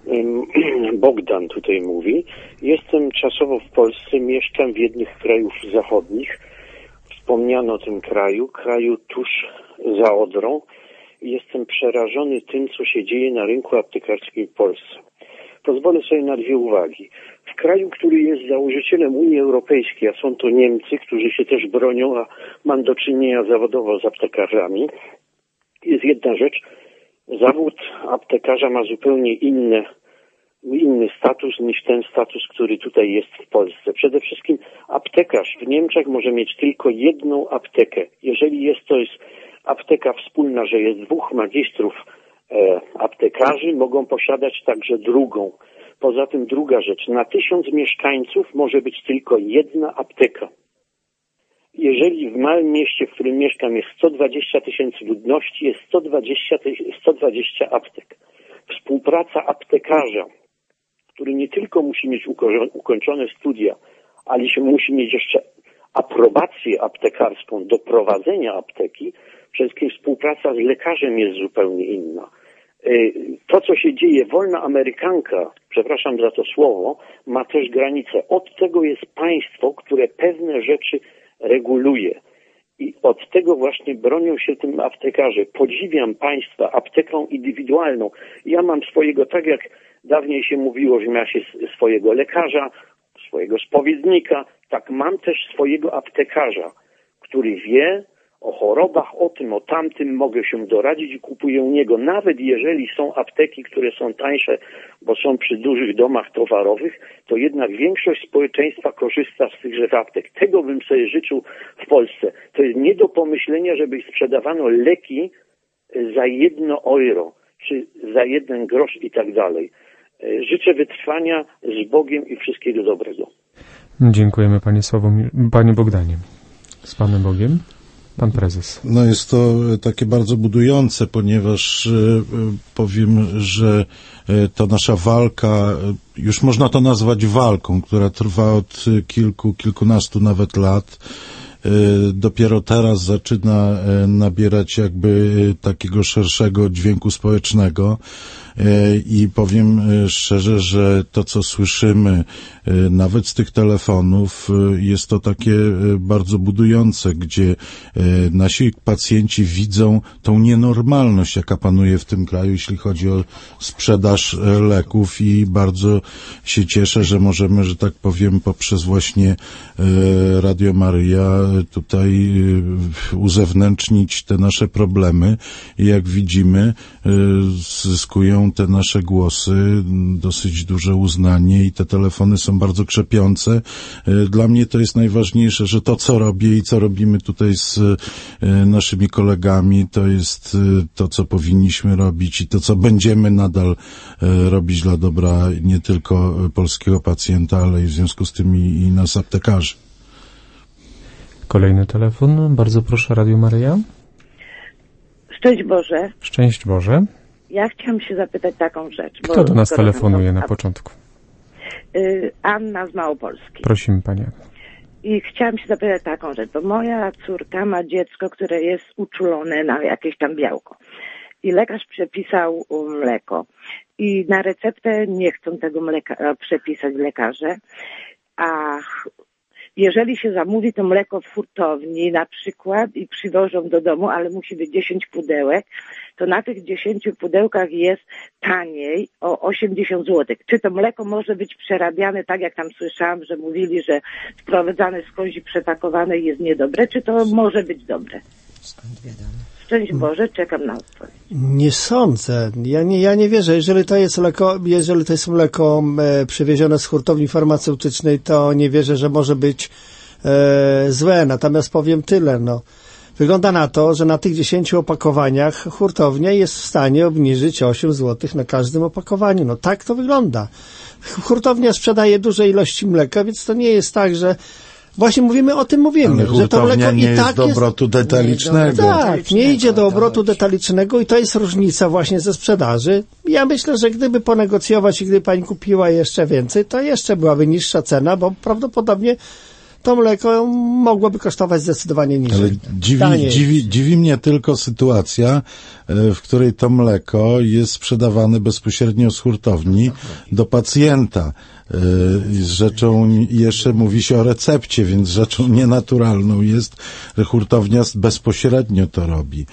Bogdan tutaj mówi. Jestem czasowo w Polsce, mieszkam w jednych z krajów zachodnich. Wspomniano o tym kraju tuż za Odrą. Jestem przerażony tym, co się dzieje na rynku aptekarskim w Polsce. Pozwolę sobie na 2 uwagi. W kraju, który jest założycielem Unii Europejskiej, a są to Niemcy, którzy się też bronią, a mam do czynienia zawodowo z aptekarzami, jest jedna rzecz. Zawód aptekarza ma zupełnie inny status niż ten status, który tutaj jest w Polsce. Przede wszystkim aptekarz w Niemczech może mieć tylko jedną aptekę. Jeżeli to jest apteka wspólna, że jest 2 magistrów aptekarzy, mogą posiadać także drugą. Poza tym druga rzecz, na 1000 mieszkańców może być tylko jedna apteka. Jeżeli w małym mieście, w którym mieszkam, jest 120 000 ludności, jest 120 aptek. Współpraca aptekarza, który nie tylko musi mieć ukończone studia, ale musi mieć jeszcze aprobację aptekarską do prowadzenia apteki, przede wszystkim współpraca z lekarzem jest zupełnie inna. To, co się dzieje, wolna amerykanka, przepraszam za to słowo, ma też granice. Od tego jest państwo, które pewne rzeczy reguluje. I od tego właśnie bronią się tym aptekarze. Podziwiam państwa apteką indywidualną. Ja mam swojego, tak jak dawniej się mówiło, że ma się swojego lekarza, swojego spowiednika, tak mam też swojego aptekarza, który wie o chorobach, o tym, o tamtym, mogę się doradzić i kupuję u niego. Nawet jeżeli są apteki, które są tańsze, bo są przy dużych domach towarowych, to jednak większość społeczeństwa korzysta z tychże aptek. Tego bym sobie życzył w Polsce. To jest nie do pomyślenia, żeby sprzedawano leki za 1 euro, czy za 1 grosz i tak dalej. Życzę wytrwania z Bogiem i wszystkiego dobrego. Dziękujemy panie Bogdanie. Z Panem Bogiem. Pan prezes. No jest to takie bardzo budujące, ponieważ powiem, że to nasza walka, już można to nazwać walką, która trwa od kilkunastu nawet lat, dopiero teraz zaczyna nabierać jakby takiego szerszego dźwięku społecznego. I powiem szczerze, że to, co słyszymy nawet z tych telefonów, jest to takie bardzo budujące, gdzie nasi pacjenci widzą tą nienormalność, jaka panuje w tym kraju, jeśli chodzi o sprzedaż leków, i bardzo się cieszę, że możemy, że tak powiem, poprzez właśnie Radio Maryja tutaj uzewnętrznić te nasze problemy i jak widzimy, zyskują te nasze głosy dosyć duże uznanie i te telefony są bardzo krzepiące. Dla mnie to jest najważniejsze, że to, co robię i co robimy tutaj z naszymi kolegami, to jest to, co powinniśmy robić i to, co będziemy nadal robić dla dobra nie tylko polskiego pacjenta, ale i w związku z tym i nas aptekarzy. Kolejny telefon. Bardzo proszę, Radio Maryja. Szczęść Boże. Szczęść Boże. Ja chciałam się zapytać taką rzecz. Kto do nas telefonuje na początku? Anna z Małopolski. Prosimy Panie. I chciałam się zapytać taką rzecz, bo moja córka ma dziecko, które jest uczulone na jakieś tam białko. I lekarz przepisał mleko. I na receptę nie chcą tego mleka przepisać lekarze, a jeżeli się zamówi to mleko w hurtowni na przykład i przywożą do domu, ale musi być 10 pudełek, to na tych 10 pudełkach jest taniej o 80 zł. Czy to mleko może być przerabiane, tak jak tam słyszałam, że mówili, że sprowadzane skądś i przepakowane jest niedobre, czy to może być dobre? Skąd wiadomo? Szczęść Boże, czekam na odpowiedź. Nie sądzę. Ja nie wierzę. Jeżeli to jest mleko przywiezione z hurtowni farmaceutycznej, to nie wierzę, że może być złe. Natomiast powiem tyle, wygląda na to, że na tych 10 opakowaniach hurtownia jest w stanie obniżyć 8 zł na każdym opakowaniu. Tak to wygląda. Hurtownia sprzedaje duże ilości mleka, więc to nie jest tak, że właśnie mówimy, ale że to mleko nie i tak jest do obrotu detalicznego. Tak, nie idzie do obrotu detalicznego i to jest różnica właśnie ze sprzedaży. Ja myślę, że gdyby ponegocjować i gdyby pani kupiła jeszcze więcej, to jeszcze byłaby niższa cena, bo prawdopodobnie to mleko mogłoby kosztować zdecydowanie niżej. Ale dziwi mnie tylko sytuacja, w której to mleko jest sprzedawane bezpośrednio z hurtowni do pacjenta. Rzeczą, jeszcze mówi się o recepcie, więc rzeczą nienaturalną jest, że hurtownia bezpośrednio to robi.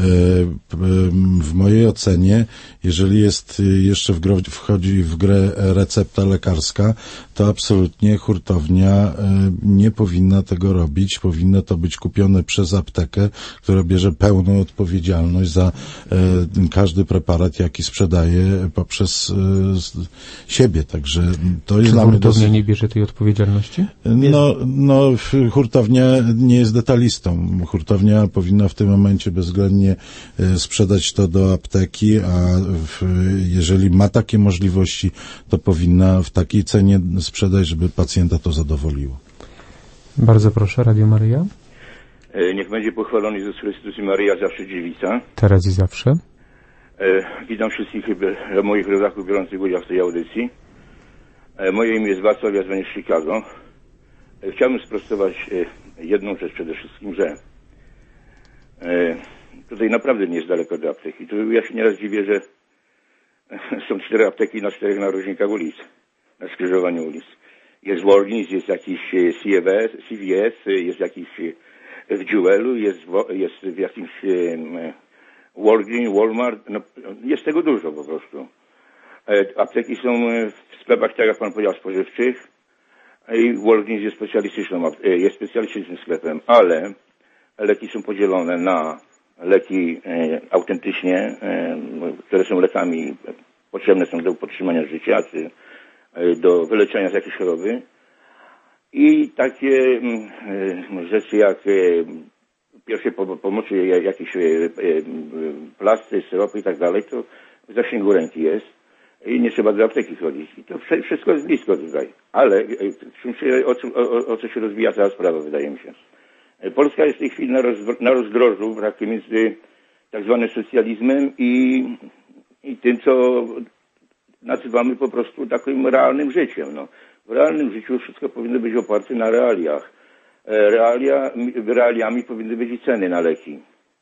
W mojej ocenie, jeżeli jest jeszcze wchodzi w grę recepta lekarska, to absolutnie hurtownia nie powinna tego robić. Powinno to być kupione przez aptekę, która bierze pełną odpowiedzialność za każdy preparat, jaki sprzedaje poprzez siebie. Także to jest dla mnie hurtownia nie bierze tej odpowiedzialności? No, hurtownia nie jest detalistą. Hurtownia powinna w tym momencie bezwzględnie sprzedać to do apteki, a jeżeli ma takie możliwości, to powinna w takiej cenie sprzedać, żeby pacjenta to zadowoliło. Bardzo proszę, Radio Maryja. Niech będzie pochwalony Jezus Chrystus i Maryja, zawsze dziewica. Teraz i zawsze. Witam wszystkich moich rodaków biorących udział w tej audycji. Moje imię jest Wacław, ja dzwonię z Chicago. Chciałbym sprostować jedną rzecz przede wszystkim, że tutaj naprawdę nie jest daleko do apteki. Tu ja się nieraz dziwię, że są 4 apteki na 4 narożnikach ulic, na skrzyżowaniu ulic. Jest Walgreens, jest jakiś CVS, jest jakiś w Jewelu, jest w jakimś Walgreens, Walmart, no, jest tego dużo po prostu. Apteki są w sklepach, tak jak pan powiedział, spożywczych i Walgreens jest specjalistycznym sklepem, ale leki są podzielone na leki autentycznie, które są lekami potrzebne są do podtrzymania życia, czy do wyleczenia z jakiejś choroby i takie rzeczy jak pierwszej pomocy, jakieś plasty, syropy i tak dalej, to w zasięgu ręki jest i nie trzeba do apteki chodzić. I to wszystko jest blisko tutaj. Ale o co się rozwija cała sprawa, wydaje mi się. Polska jest w tej chwili na rozdrożu między tak zwanym socjalizmem i tym, co nazywamy po prostu takim realnym życiem. No. W realnym życiu wszystko powinno być oparte na realiach. Realiami powinny być i ceny na leki.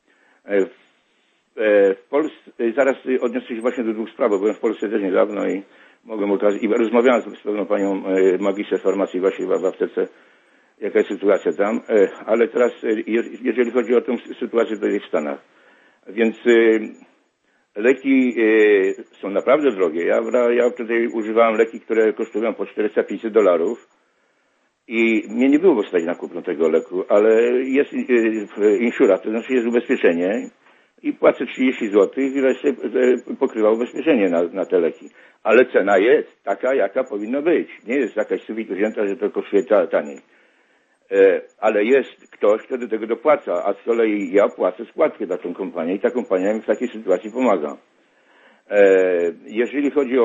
W Polsce, zaraz odniosę się właśnie do 2 spraw, bo byłem w Polsce też niedawno i rozmawiałem z pewną panią magister farmacji właśnie w aptece, jaka jest sytuacja tam, ale teraz jeżeli chodzi o tę sytuację, to jest w Stanach. Więc leki są naprawdę drogie. Ja tutaj używałem leki, które kosztują po $400-500 i mnie nie było stać na kupno tego leku, ale jest insura, to znaczy jest ubezpieczenie i płacę 30 zł i resztę pokrywa ubezpieczenie na te leki. Ale cena jest taka, jaka powinna być. Nie jest jakaś sufitu wzięta, że to kosztuje taniej. Ale jest ktoś, kto do tego dopłaca, a z kolei ja płacę składkę na tą kompanię i ta kompania mi w takiej sytuacji pomaga. Jeżeli chodzi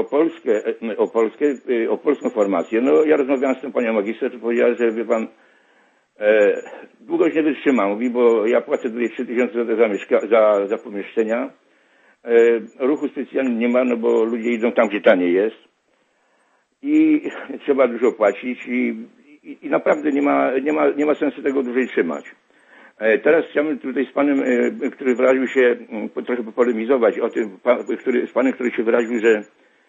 o polską farmację, no ja rozmawiałem z tą panią magister, to powiedziała, że wie pan, długo się nie wytrzyma, mówi, bo ja płacę tutaj 3000 zł za pomieszczenia. Ruchu specjalnie nie ma, no bo ludzie idą tam, gdzie taniej jest i trzeba dużo płacić i naprawdę nie ma sensu tego dłużej trzymać. Teraz chciałbym tutaj z panem, który wyraził się, trochę popolemizować o tym, z panem, który się wyraził, że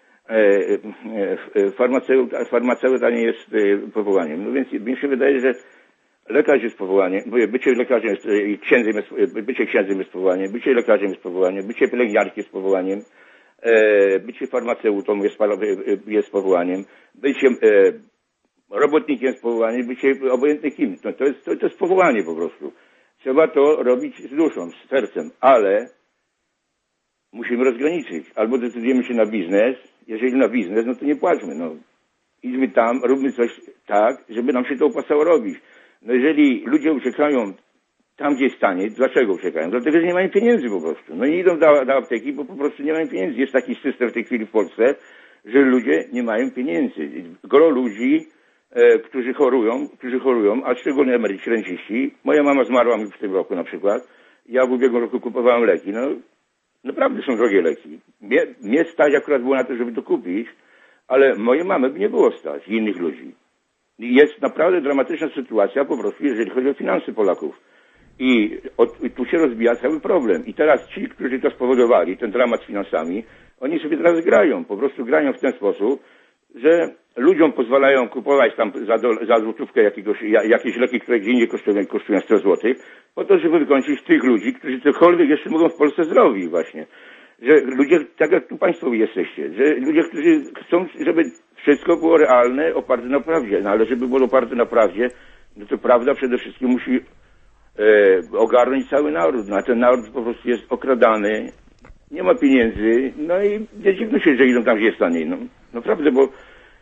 farmaceuta nie jest powołaniem. No więc mi się wydaje, że lekarz jest powołaniem, bycie lekarzem jest, bycie księdzem jest powołaniem, bycie lekarzem jest powołaniem, bycie pielęgniarkiem jest powołaniem, bycie farmaceutą jest powołaniem, bycie robotnikiem jest powołaniem, bycie obojętnie kim. To jest powołanie po prostu. Trzeba to robić z duszą, z sercem, ale musimy rozgraniczyć. Albo decydujemy się na biznes, jeżeli na biznes, no to nie płaćmy. No. Idźmy tam, róbmy coś tak, żeby nam się to opłacało robić. No jeżeli ludzie uciekają tam, gdzie jest taniej, dlaczego uciekają? Dlatego, że nie mają pieniędzy po prostu. No i idą do apteki, bo po prostu nie mają pieniędzy. Jest taki system w tej chwili w Polsce, że ludzie nie mają pieniędzy. Gro ludzi, którzy chorują, a szczególnie emeryci, renciści. Moja mama zmarła mi w tym roku na przykład. Ja w ubiegłym roku kupowałem leki. No, naprawdę są drogie leki. Mnie stać akurat było na to, żeby to kupić, ale mojej mamy by nie było stać i innych ludzi. Jest naprawdę dramatyczna sytuacja po prostu, jeżeli chodzi o finanse Polaków. I tu się rozbija cały problem. I teraz ci, którzy to spowodowali, ten dramat z finansami, oni sobie teraz grają. Po prostu grają w ten sposób, że ludziom pozwalają kupować tam za złotówkę jakieś leki, które gdzie indziej kosztują 100 zł, po to, żeby wykończyć tych ludzi, którzy cokolwiek jeszcze mogą w Polsce zrobić właśnie. Że ludzie, tak jak tu państwo jesteście, że ludzie, którzy chcą, żeby wszystko było realne, oparte na prawdzie, no ale żeby było oparte na prawdzie, no to prawda przede wszystkim musi ogarnąć cały naród, no a ten naród po prostu jest okradany, nie ma pieniędzy, no i nie dziwmy się, że idą tam, gdzie jest taniej, no naprawdę, bo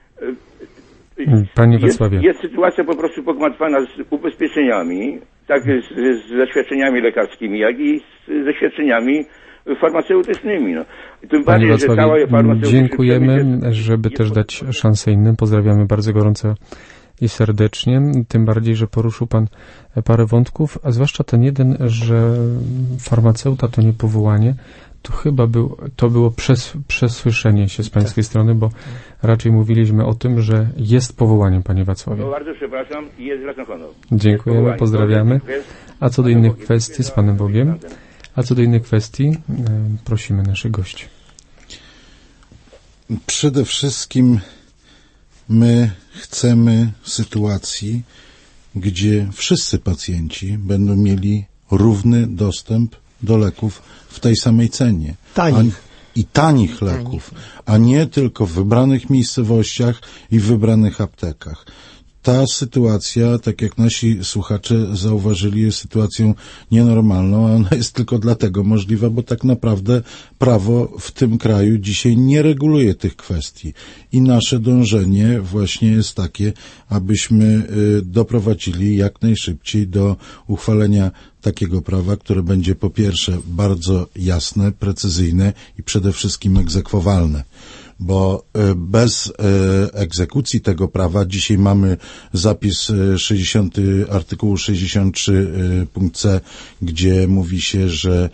Panie Wacławie. Jest sytuacja po prostu pogmatwana z ubezpieczeniami, tak ze świadczeniami lekarskimi, jak i ze świadczeniami farmaceutycznymi. No. Tym Panie bardziej, Wacławie, dziękujemy, żeby też dać szansę innym. Pozdrawiamy bardzo gorąco i serdecznie. Tym bardziej, że poruszył Pan parę wątków, a zwłaszcza ten jeden, że farmaceuta to nie powołanie. To chyba było przesłyszenie się z Pańskiej strony, bo raczej mówiliśmy o tym, że jest powołaniem, Panie Wacławie. No bardzo przepraszam i jest dla honor. Dziękujemy, pozdrawiamy. A co do innych kwestii, z Panem Bogiem, prosimy naszych gości. Przede wszystkim my chcemy sytuacji, gdzie wszyscy pacjenci będą mieli równy dostęp do leków w tej samej cenie. Tanich leków, a nie tylko w wybranych miejscowościach i w wybranych aptekach. Ta sytuacja, tak jak nasi słuchacze zauważyli, jest sytuacją nienormalną, a ona jest tylko dlatego możliwa, bo tak naprawdę prawo w tym kraju dzisiaj nie reguluje tych kwestii. I nasze dążenie właśnie jest takie, abyśmy doprowadzili jak najszybciej do uchwalenia takiego prawa, które będzie po pierwsze bardzo jasne, precyzyjne i przede wszystkim egzekwowalne. Bo bez egzekucji tego prawa, dzisiaj mamy zapis artykułu 63 punkt C, gdzie mówi się, że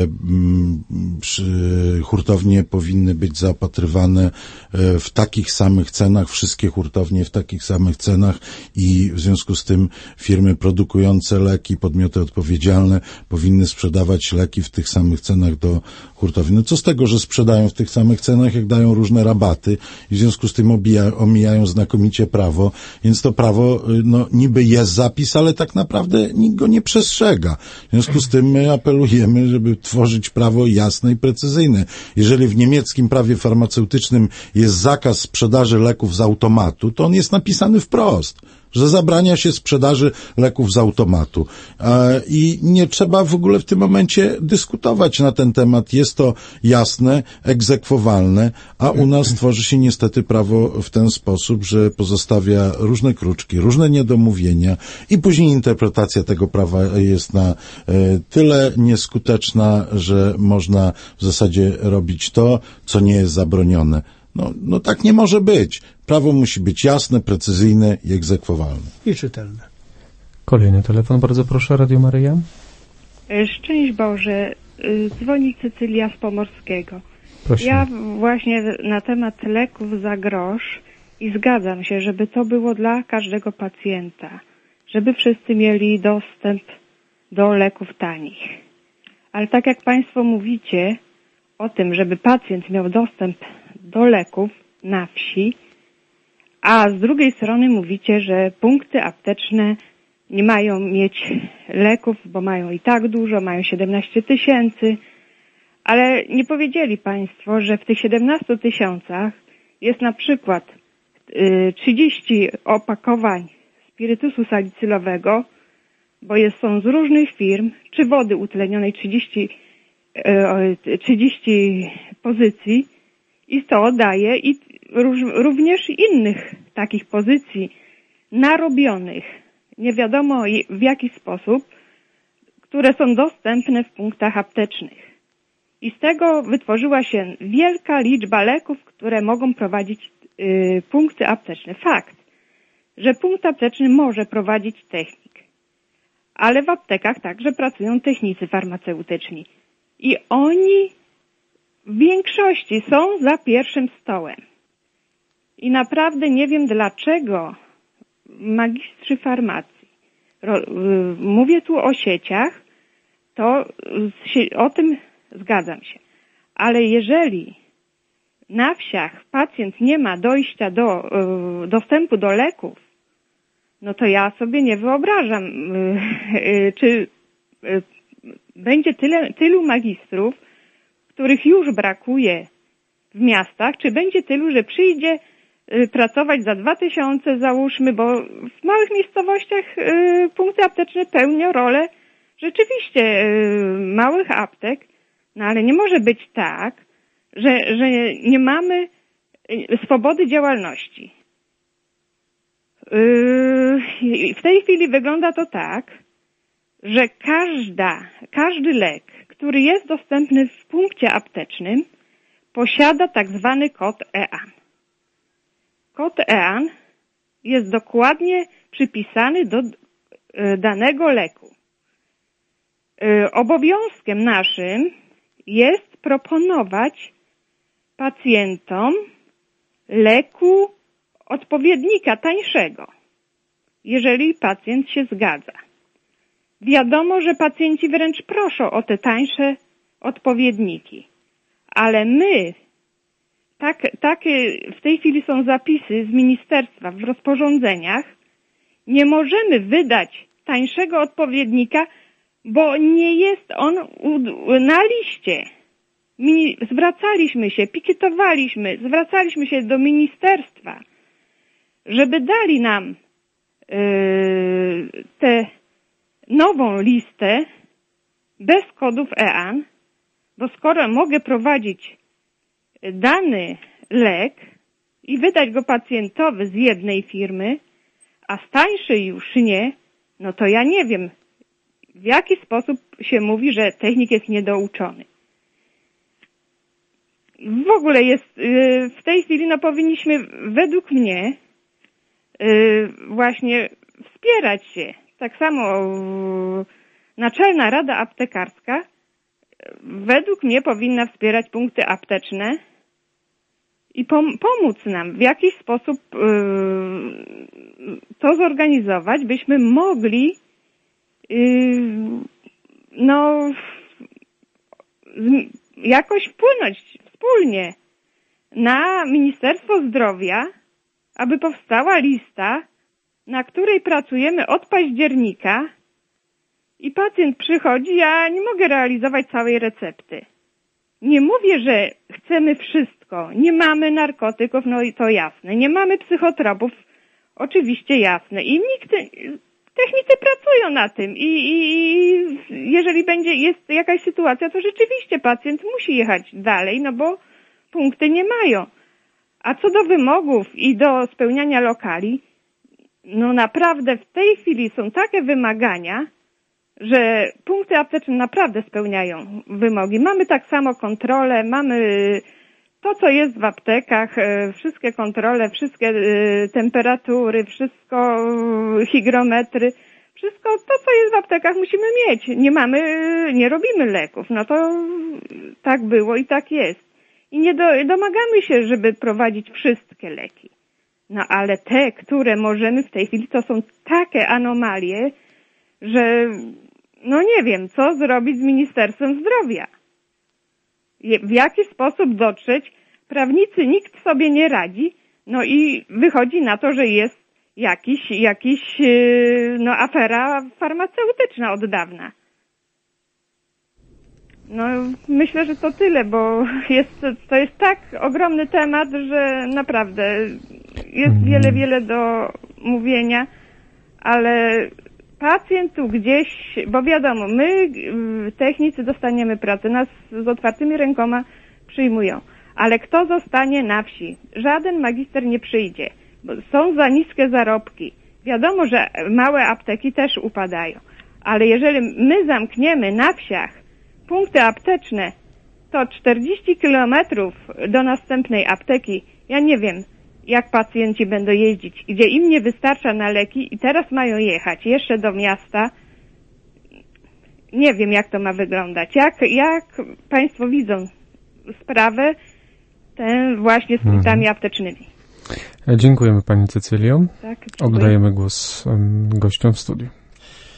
hurtownie powinny być zaopatrywane w takich samych cenach, wszystkie hurtownie w takich samych cenach i w związku z tym firmy produkujące leki, podmioty odpowiedzialne powinny sprzedawać leki w tych samych cenach do hurtowni. No co z tego, że sprzedają w tych samych cenach, jak dają różne rabaty i w związku z tym omijają znakomicie prawo, więc to prawo, no niby jest zapis, ale tak naprawdę nikt go nie przestrzega. W związku z tym my apelujemy, żeby tworzyć prawo jasne i precyzyjne. Jeżeli w niemieckim prawie farmaceutycznym jest zakaz sprzedaży leków z automatu, to on jest napisany wprost, że zabrania się sprzedaży leków z automatu. I nie trzeba w ogóle w tym momencie dyskutować na ten temat. Jest to jasne, egzekwowalne, a u nas tworzy się niestety prawo w ten sposób, że pozostawia różne kruczki, różne niedomówienia i później interpretacja tego prawa jest na tyle nieskuteczna, że można w zasadzie robić to, co nie jest zabronione. No tak nie może być. Prawo musi być jasne, precyzyjne i egzekwowalne. I czytelne. Kolejny telefon, bardzo proszę, Radio Maryja. Szczęść Boże, dzwoni Cecylia z Pomorskiego. Prosimy. Ja właśnie na temat leków za grosz i zgadzam się, żeby to było dla każdego pacjenta, żeby wszyscy mieli dostęp do leków tanich. Ale tak jak Państwo mówicie o tym, żeby pacjent miał dostęp do leków na wsi, a z drugiej strony mówicie, że punkty apteczne nie mają mieć leków, bo mają i tak dużo, mają 17 000, ale nie powiedzieli Państwo, że w tych 17 000 jest na przykład 30 opakowań spirytusu salicylowego, bo są z różnych firm, czy wody utlenionej 30 pozycji i to daje i również innych takich pozycji narobionych, nie wiadomo w jaki sposób, które są dostępne w punktach aptecznych. I z tego wytworzyła się wielka liczba leków, które mogą prowadzić punkty apteczne. Fakt, że punkt apteczny może prowadzić technik, ale w aptekach także pracują technicy farmaceutyczni. I oni w większości są za pierwszym stołem. I naprawdę nie wiem, dlaczego magistrzy farmacji, mówię tu o sieciach, to o tym zgadzam się. Ale jeżeli na wsiach pacjent nie ma dojścia do dostępu do leków, no to ja sobie nie wyobrażam, czy będzie tylu magistrów, których już brakuje w miastach, czy będzie tylu, że przyjdzie pracować za 2000, załóżmy, bo w małych miejscowościach punkty apteczne pełnią rolę rzeczywiście małych aptek, no ale nie może być tak, że nie mamy swobody działalności. W tej chwili wygląda to tak, że każdy lek, który jest dostępny w punkcie aptecznym, posiada tak zwany kod EAN. Kod EAN jest dokładnie przypisany do danego leku. Obowiązkiem naszym jest proponować pacjentom leku odpowiednika tańszego, jeżeli pacjent się zgadza. Wiadomo, że pacjenci wręcz proszą o te tańsze odpowiedniki, ale my, takie w tej chwili są zapisy z ministerstwa w rozporządzeniach, nie możemy wydać tańszego odpowiednika, bo nie jest on na liście. Zwracaliśmy się do ministerstwa, żeby dali nam tę nową listę bez kodów EAN, bo skoro mogę prowadzić dany lek i wydać go pacjentowi z jednej firmy, a z tańszej już nie, no to ja nie wiem, w jaki sposób się mówi, że technik jest niedouczony. W ogóle jest, w tej chwili powinniśmy według mnie właśnie wspierać się. Tak samo Naczelna Rada Aptekarska według mnie powinna wspierać punkty apteczne i pomóc nam w jakiś sposób to zorganizować, byśmy mogli jakoś wpłynąć wspólnie na Ministerstwo Zdrowia, aby powstała lista, na której pracujemy od października i pacjent przychodzi, ja nie mogę realizować całej recepty. Nie mówię, że chcemy wszystko. Nie mamy narkotyków, no i to jasne. Nie mamy psychotropów, oczywiście jasne. I technicy pracują na tym i jeżeli jest jakaś sytuacja, to rzeczywiście pacjent musi jechać dalej, no bo punkty nie mają. A co do wymogów i do spełniania lokali, no naprawdę w tej chwili są takie wymagania, że punkty apteczne naprawdę spełniają wymogi. Mamy tak samo kontrolę, mamy to, co jest w aptekach, wszystkie kontrole, wszystkie temperatury, wszystko, hygrometry, wszystko to, co jest w aptekach, musimy mieć. Nie robimy leków. No to tak było i tak jest. I nie domagamy się, żeby prowadzić wszystkie leki. No ale te, które możemy w tej chwili, to są takie anomalie, że no nie wiem, co zrobić z Ministerstwem Zdrowia. W jaki sposób dotrzeć? Prawnicy, nikt sobie nie radzi, no i wychodzi na to, że jest jakiś afera farmaceutyczna od dawna. No myślę, że to tyle, bo to jest tak ogromny temat, że naprawdę jest wiele do mówienia, ale pacjent tu gdzieś, bo wiadomo, my technicy dostaniemy pracę, nas z otwartymi rękoma przyjmują, ale kto zostanie na wsi? Żaden magister nie przyjdzie, bo są za niskie zarobki. Wiadomo, że małe apteki też upadają, ale jeżeli my zamkniemy na wsiach punkty apteczne, to 40 kilometrów do następnej apteki, ja nie wiem, jak pacjenci będą jeździć, gdzie im nie wystarcza na leki i teraz mają jechać jeszcze do miasta. Nie wiem, jak to ma wyglądać. Jak Państwo widzą sprawę tę właśnie z punktami aptecznymi? Dziękujemy Pani Cecylio. Tak, dziękuję. Oddajemy głos gościom w studiu.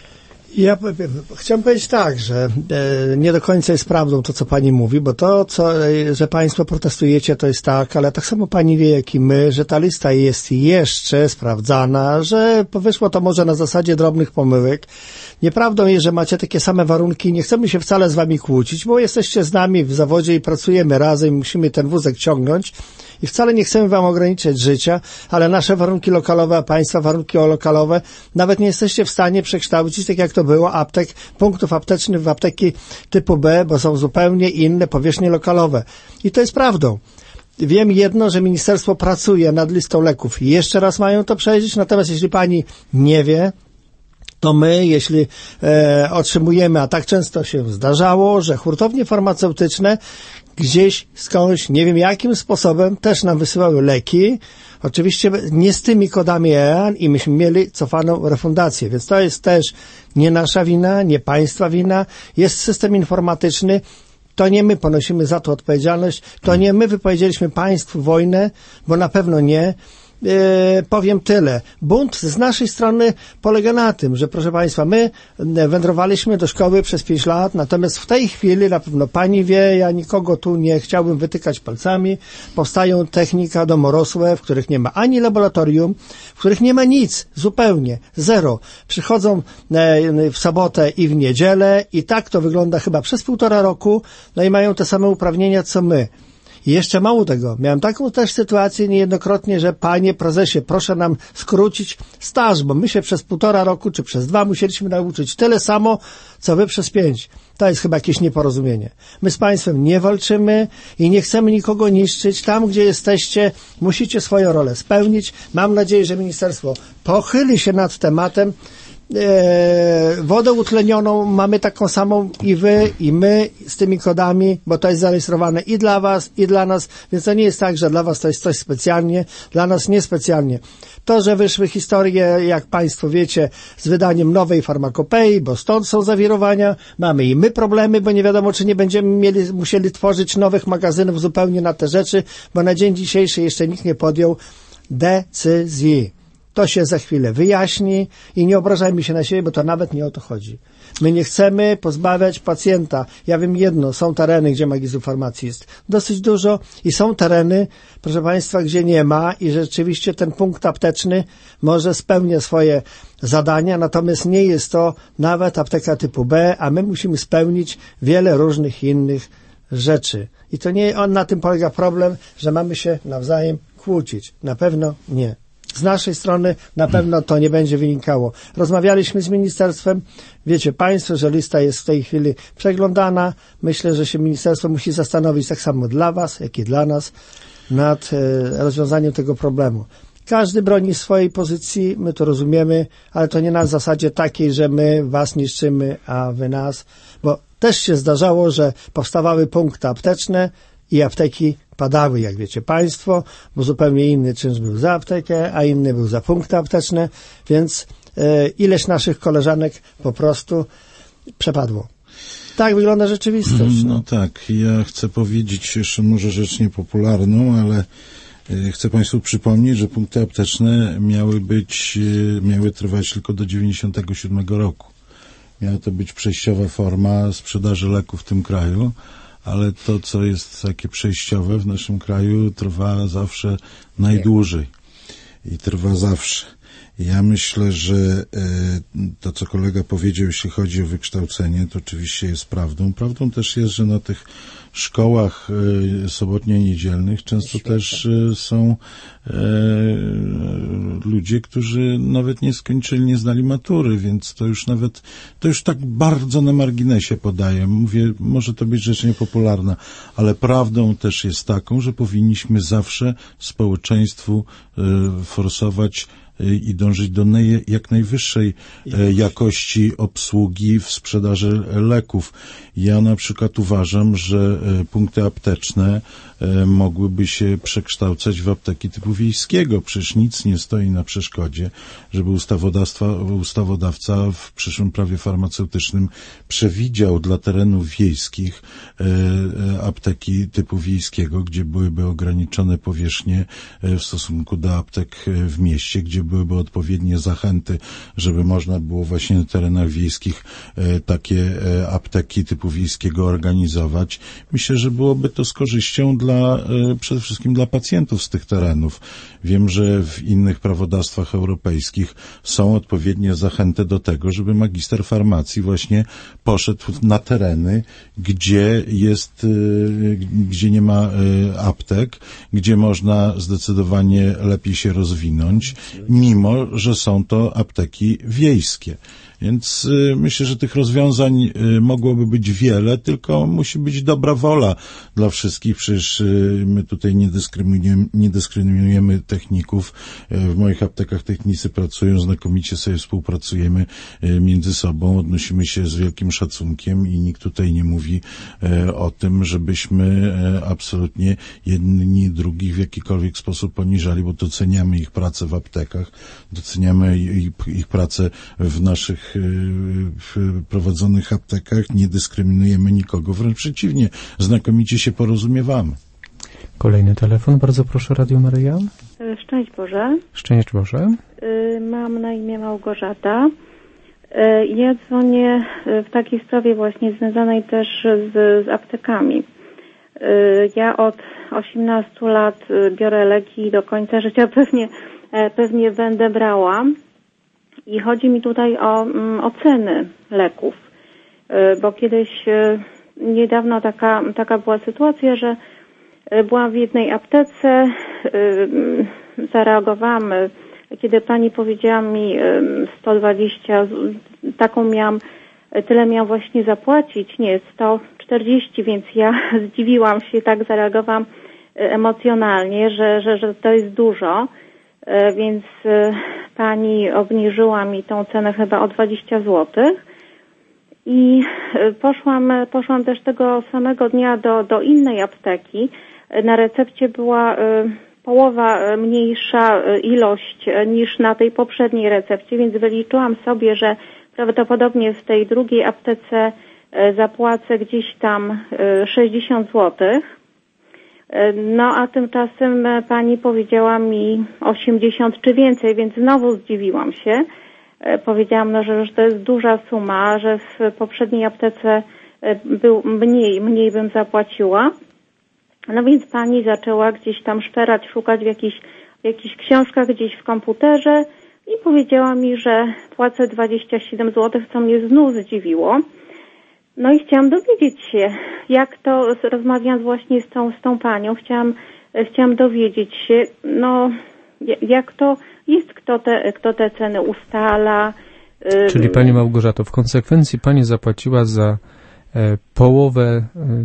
Ja chciałem powiedzieć tak, że nie do końca jest prawdą to, co pani mówi, bo to, że państwo protestujecie, to jest tak, ale tak samo pani wie, jak i my, że ta lista jest jeszcze sprawdzana, że wyszło to może na zasadzie drobnych pomyłek. Nieprawdą jest, że macie takie same warunki, nie chcemy się wcale z wami kłócić, bo jesteście z nami w zawodzie i pracujemy razem, musimy ten wózek ciągnąć i wcale nie chcemy wam ograniczać życia, ale nasze warunki lokalowe, a państwa warunki lokalowe nawet nie jesteście w stanie przekształcić, tak jak to było, punktów aptecznych w apteki typu B, bo są zupełnie inne powierzchnie lokalowe. I to jest prawdą. Wiem jedno, że ministerstwo pracuje nad listą leków. Jeszcze raz mają to przejrzeć, natomiast jeśli pani nie wie, to my, jeśli otrzymujemy, a tak często się zdarzało, że hurtownie farmaceutyczne gdzieś, skądś, nie wiem jakim sposobem, też nam wysyłały leki, oczywiście nie z tymi kodami EAN i myśmy mieli cofaną refundację, więc to jest też nie nasza wina, nie państwa wina, jest system informatyczny, to nie my ponosimy za to odpowiedzialność, to nie my wypowiedzieliśmy państwu wojnę, bo na pewno nie. Powiem tyle. Bunt z naszej strony polega na tym, że proszę państwa, my wędrowaliśmy do szkoły przez 5 lat, natomiast w tej chwili, na pewno pani wie, ja nikogo tu nie chciałbym wytykać palcami, powstają technika domorosłe, w których nie ma ani laboratorium, w których nie ma nic, zupełnie, zero. Przychodzą w sobotę i w niedzielę i tak to wygląda chyba przez 1,5 roku, no i mają te same uprawnienia co my. I jeszcze mało tego, miałem taką też sytuację niejednokrotnie, że panie prezesie, proszę nam skrócić staż, bo my się przez 1,5 roku czy przez 2 musieliśmy nauczyć tyle samo, co wy przez 5. To jest chyba jakieś nieporozumienie. My z państwem nie walczymy i nie chcemy nikogo niszczyć. Tam, gdzie jesteście, musicie swoją rolę spełnić. Mam nadzieję, że ministerstwo pochyli się nad tematem. Wodę utlenioną mamy taką samą i wy, i my z tymi kodami, bo to jest zarejestrowane i dla was, i dla nas, więc to nie jest tak, że dla was to jest coś specjalnie, dla nas niespecjalnie. To, że wyszły historie, jak państwo wiecie, z wydaniem nowej farmakopei, bo stąd są zawirowania, mamy i my problemy, bo nie wiadomo, czy nie będziemy musieli tworzyć nowych magazynów zupełnie na te rzeczy, bo na dzień dzisiejszy jeszcze nikt nie podjął decyzji. To się za chwilę wyjaśni i nie obrażajmy się na siebie, bo to nawet nie o to chodzi. My nie chcemy pozbawiać pacjenta. Ja wiem jedno, są tereny, gdzie magistrów farmacji jest dosyć dużo i są tereny, proszę państwa, gdzie nie ma i rzeczywiście ten punkt apteczny może spełnia swoje zadania, natomiast nie jest to nawet apteka typu B, a my musimy spełnić wiele różnych innych rzeczy. I to nie na tym polega problem, że mamy się nawzajem kłócić. Na pewno nie. Z naszej strony na pewno to nie będzie wynikało. Rozmawialiśmy z ministerstwem. Wiecie państwo, że lista jest w tej chwili przeglądana. Myślę, że się ministerstwo musi zastanowić tak samo dla was, jak i dla nas nad rozwiązaniem tego problemu. Każdy broni swojej pozycji, my to rozumiemy, ale to nie na zasadzie takiej, że my was niszczymy, a wy nas, bo też się zdarzało, że powstawały punkty apteczne i apteki padały, jak wiecie państwo, bo zupełnie inny czynsz był za aptekę, a inny był za punkty apteczne, więc ileś naszych koleżanek po prostu przepadło. Tak wygląda rzeczywistość. No tak, ja chcę powiedzieć jeszcze może rzecz niepopularną, ale chcę państwu przypomnieć, że punkty apteczne miały trwać tylko do 1997 roku. Miała to być przejściowa forma sprzedaży leków w tym kraju, ale to, co jest takie przejściowe w naszym kraju, trwa zawsze najdłużej i trwa zawsze. Ja myślę, że to, co kolega powiedział, jeśli chodzi o wykształcenie, to oczywiście jest prawdą. Prawdą też jest, że na tych szkołach sobotnio-niedzielnych często też są ludzie, którzy nawet nie skończyli, nie znali matury, więc to już tak bardzo na marginesie podaję. Mówię, może to być rzecz niepopularna, ale prawdą też jest taką, że powinniśmy zawsze społeczeństwu forsować i dążyć do jak najwyższej jakości obsługi w sprzedaży leków. Ja na przykład uważam, że punkty apteczne mogłyby się przekształcać w apteki typu wiejskiego. Przecież nic nie stoi na przeszkodzie, żeby ustawodawca w przyszłym prawie farmaceutycznym przewidział dla terenów wiejskich apteki typu wiejskiego, gdzie byłyby ograniczone powierzchnie w stosunku do aptek w mieście, gdzie byłyby odpowiednie zachęty, żeby można było właśnie na terenach wiejskich takie apteki typu wiejskiego organizować. Myślę, że byłoby to z korzyścią przede wszystkim dla pacjentów z tych terenów. Wiem, że w innych prawodawstwach europejskich są odpowiednie zachęty do tego, żeby magister farmacji właśnie poszedł na tereny, gdzie nie ma aptek, gdzie można zdecydowanie lepiej się rozwinąć, mimo że są to apteki wiejskie. Więc myślę, że tych rozwiązań mogłoby być wiele, tylko musi być dobra wola dla wszystkich. Przecież my tutaj nie dyskryminujemy techników. W moich aptekach technicy pracują, znakomicie sobie współpracujemy między sobą, odnosimy się z wielkim szacunkiem i nikt tutaj nie mówi o tym, żebyśmy absolutnie jedni drugich w jakikolwiek sposób poniżali, bo doceniamy ich pracę w aptekach, doceniamy ich pracę w naszych prowadzonych aptekach, nie dyskryminujemy nikogo, wręcz przeciwnie, znakomicie się porozumiewamy. Kolejny telefon, bardzo proszę, Radio Maryja. Szczęść Boże. Szczęść Boże. Mam na imię Małgorzata. Ja dzwonię w takiej sprawie właśnie związanej też z aptekami. Ja od 18 lat biorę leki i do końca życia pewnie będę brała. I chodzi mi tutaj o ceny leków, bo kiedyś, niedawno taka była sytuacja, że byłam w jednej aptece, zareagowałam, kiedy pani powiedziała mi 120, tyle miałam właśnie zapłacić, nie, 140, więc ja zdziwiłam się, tak zareagowałam emocjonalnie, że to jest dużo. Więc pani obniżyła mi tą cenę chyba o 20 zł i poszłam też tego samego dnia do innej apteki. Na recepcie była połowa mniejsza ilość niż na tej poprzedniej recepcie, więc wyliczyłam sobie, że prawdopodobnie w tej drugiej aptece zapłacę gdzieś tam 60 zł. No a tymczasem pani powiedziała mi 80 czy więcej, więc znowu zdziwiłam się. Powiedziałam, że to jest duża suma, że w poprzedniej aptece mniej bym zapłaciła. No więc pani zaczęła gdzieś tam szperać, szukać w jakichś książkach, gdzieś w komputerze i powiedziała mi, że płacę 27 zł, co mnie znów zdziwiło. No i chciałam dowiedzieć się, jak to, rozmawiając właśnie z tą panią, chciałam dowiedzieć się, no, jak to jest, kto te ceny ustala. Czyli pani Małgorzato, w konsekwencji pani zapłaciła za połowę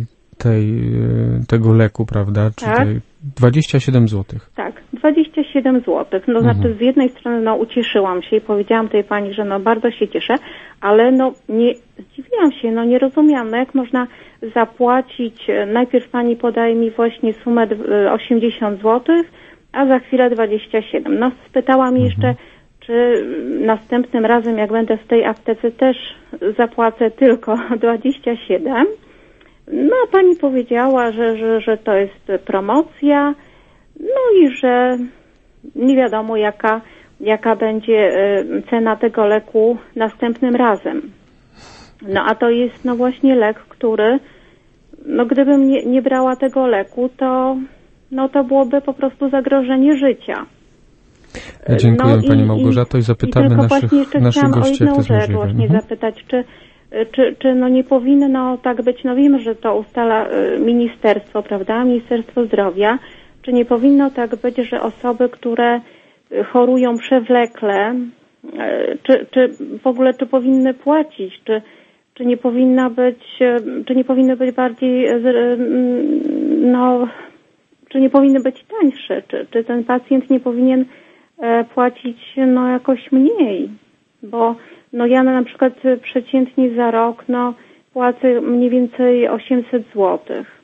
tego leku, prawda? Czyli tak. 27 zł. Tak, 27 zł. No znaczy z jednej strony ucieszyłam się i powiedziałam tej pani, że bardzo się cieszę, ale nie zdziwiłam się, nie rozumiałam, jak można zapłacić, najpierw pani podaje mi właśnie sumę 80 zł, a za chwilę 27. Spytała mnie jeszcze, czy następnym razem, jak będę w tej aptece, też zapłacę tylko 27. No, pani powiedziała, że to jest promocja, no i że nie wiadomo jaka będzie cena tego leku następnym razem. No, a to jest właśnie lek, który, gdybym nie brała tego leku, to byłoby po prostu zagrożenie życia. Dziękuję pani Małgorzato i zapytamy naszych gości, jak to jest możliwe. Właśnie zapytać, czy nie powinno tak być, wiemy, że to ustala ministerstwo, prawda, Ministerstwo Zdrowia, czy nie powinno tak być, że osoby, które chorują przewlekle, czy w ogóle, czy powinny płacić, czy nie powinny być bardziej, czy nie powinny być tańsze, czy ten pacjent nie powinien płacić jakoś mniej, bo ja na przykład przeciętnie za rok płacę mniej więcej 800 zł.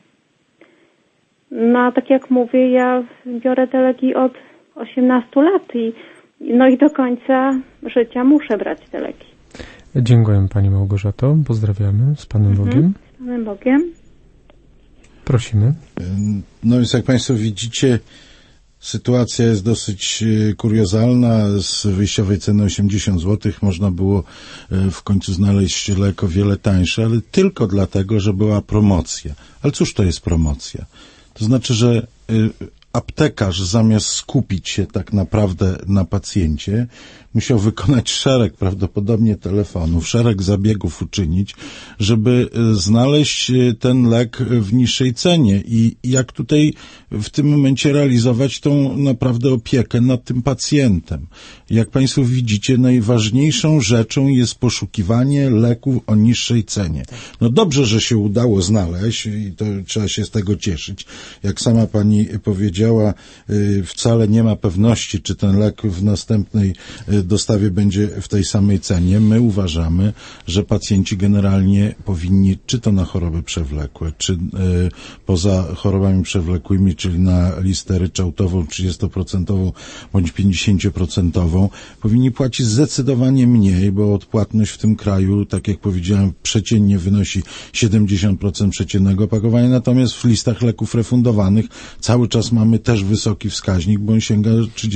A tak jak mówię, ja biorę te leki od 18 lat i do końca życia muszę brać te leki. Dziękuję pani Małgorzato, pozdrawiamy, z Panem Bogiem. Z Panem Bogiem. Prosimy. No więc jak państwo widzicie, Sytuacja jest dosyć kuriozalna. Z wyjściowej ceny 80 zł można było w końcu znaleźć lek o wiele tańszy, ale tylko dlatego, że była promocja. Ale cóż to jest promocja? To znaczy, że aptekarz zamiast skupić się tak naprawdę na pacjencie, musiał wykonać szereg prawdopodobnie telefonów, szereg zabiegów uczynić, żeby znaleźć ten lek w niższej cenie i jak tutaj w tym momencie realizować tą naprawdę opiekę nad tym pacjentem. Jak Państwo widzicie, najważniejszą rzeczą jest poszukiwanie leków o niższej cenie. No dobrze, że się udało znaleźć i to trzeba się z tego cieszyć. Jak sama Pani powiedziała, wcale nie ma pewności, czy ten lek w następnej dostawie będzie w tej samej cenie. My uważamy, że pacjenci generalnie powinni, czy to na choroby przewlekłe, czy poza chorobami przewlekłymi, czyli na listę ryczałtową 30% bądź 50%, powinni płacić zdecydowanie mniej, bo odpłatność w tym kraju, tak jak powiedziałem, przeciętnie wynosi 70% przeciętnego opakowania, natomiast w listach leków refundowanych cały czas mamy też wysoki wskaźnik, bo on sięga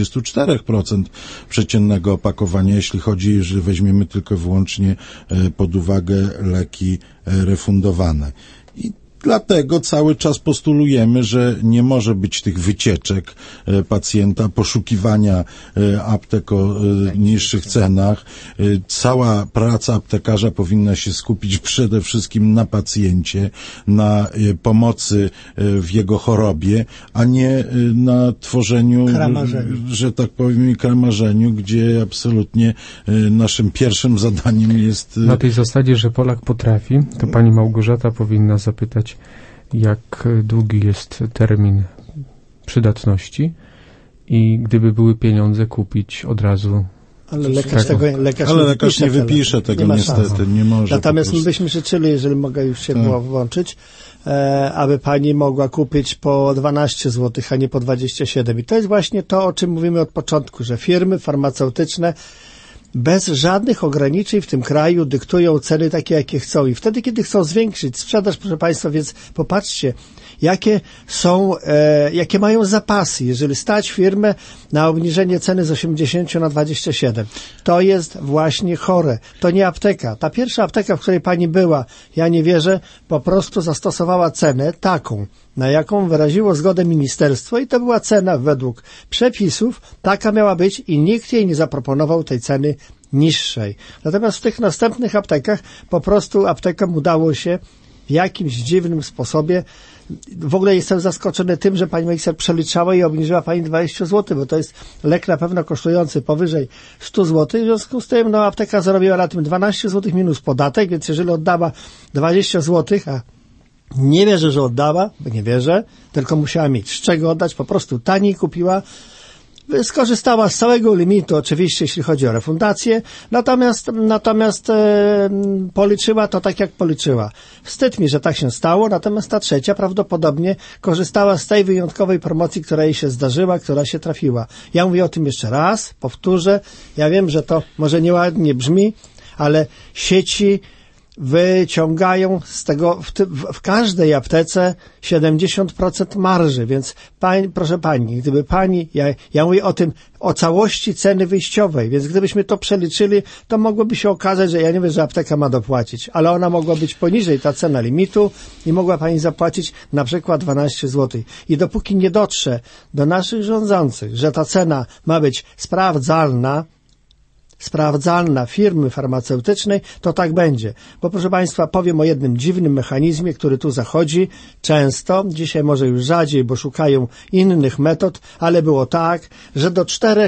34% przeciętnego opakowania, jeśli chodzi, jeżeli weźmiemy tylko wyłącznie pod uwagę leki refundowane. I dlatego cały czas postulujemy, że nie może być tych wycieczek pacjenta, poszukiwania aptek o niższych cenach. Cała praca aptekarza powinna się skupić przede wszystkim na pacjencie, na pomocy w jego chorobie, a nie na tworzeniu, że tak powiem, kramarzeniu, gdzie absolutnie naszym pierwszym zadaniem jest... Na tej zasadzie, że Polak potrafi, to pani Małgorzata powinna zapytać, jak długi jest termin przydatności i gdyby były pieniądze, kupić od razu. Ale lekarz nie wypisze tego niestety, nie może. Natomiast my byśmy życzyli, jeżeli mogę już się włączyć, aby pani mogła kupić po 12 zł, a nie po 27. I to jest właśnie to, o czym mówimy od początku, że firmy farmaceutyczne bez żadnych ograniczeń w tym kraju dyktują ceny takie, jakie chcą. I wtedy, kiedy chcą zwiększyć sprzedaż, proszę Państwa, więc popatrzcie, jakie mają zapasy. Jeżeli stać firmę na obniżenie ceny z 80 na 27, to jest właśnie chore. To nie apteka. Ta pierwsza apteka, w której pani była, ja nie wierzę, po prostu zastosowała cenę taką, na jaką wyraziło zgodę ministerstwo i to była cena według przepisów, taka miała być i nikt jej nie zaproponował tej ceny niższej. Natomiast w tych następnych aptekach po prostu aptekom udało się w jakimś dziwnym sposobie. W ogóle jestem zaskoczony tym, że pani Mejser przeliczała i obniżyła pani 20 zł, bo to jest lek na pewno kosztujący powyżej 100 zł. W związku z tym apteka zarobiła na tym 12 zł minus podatek, więc jeżeli oddała 20 zł, a nie wierzę, że oddała, bo nie wierzę, tylko musiała mieć z czego oddać, po prostu taniej kupiła, skorzystała z całego limitu, oczywiście, jeśli chodzi o refundację, natomiast policzyła to tak, jak policzyła. Wstyd mi, że tak się stało, natomiast ta trzecia prawdopodobnie korzystała z tej wyjątkowej promocji, która jej się zdarzyła, która się trafiła. Ja mówię o tym jeszcze raz, powtórzę, ja wiem, że to może nieładnie brzmi, ale sieci wyciągają z tego w każdej aptece 70% marży, więc proszę pani, gdyby pani, ja mówię o całości ceny wyjściowej, więc gdybyśmy to przeliczyli, to mogłoby się okazać, że ja nie wiem, że apteka ma dopłacić, ale ona mogła być poniżej, ta cena limitu i mogła pani zapłacić na przykład 12 zł. I dopóki nie dotrze do naszych rządzących, że ta cena ma być sprawdzalna firmy farmaceutycznej, to tak będzie. Bo proszę Państwa, powiem o jednym dziwnym mechanizmie, który tu zachodzi często, dzisiaj może już rzadziej, bo szukają innych metod, ale było tak, że do 4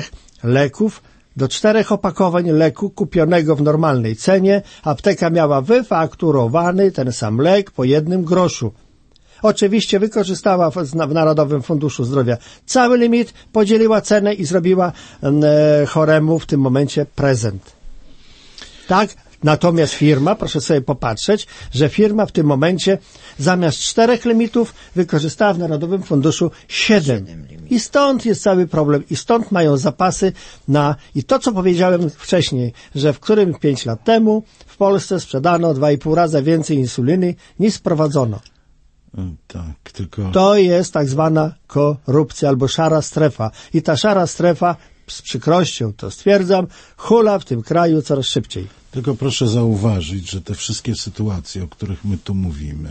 opakowań leku kupionego w normalnej cenie apteka miała wyfakturowany ten sam lek po 1 groszu. Oczywiście wykorzystała w Narodowym Funduszu Zdrowia cały limit, podzieliła cenę i zrobiła choremu w tym momencie prezent. Tak? Natomiast firma, proszę sobie popatrzeć, że firma w tym momencie zamiast 4 limitów wykorzystała w Narodowym Funduszu 7. I stąd jest cały problem. I stąd mają zapasy i to, co powiedziałem wcześniej, że w którym 5 lat temu w Polsce sprzedano 2,5 razy więcej insuliny niż sprowadzono. Tak, tylko... To jest tak zwana korupcja albo szara strefa. I ta szara strefa, z przykrością to stwierdzam, hula w tym kraju coraz szybciej. Tylko proszę zauważyć, że te wszystkie sytuacje, o których my tu mówimy,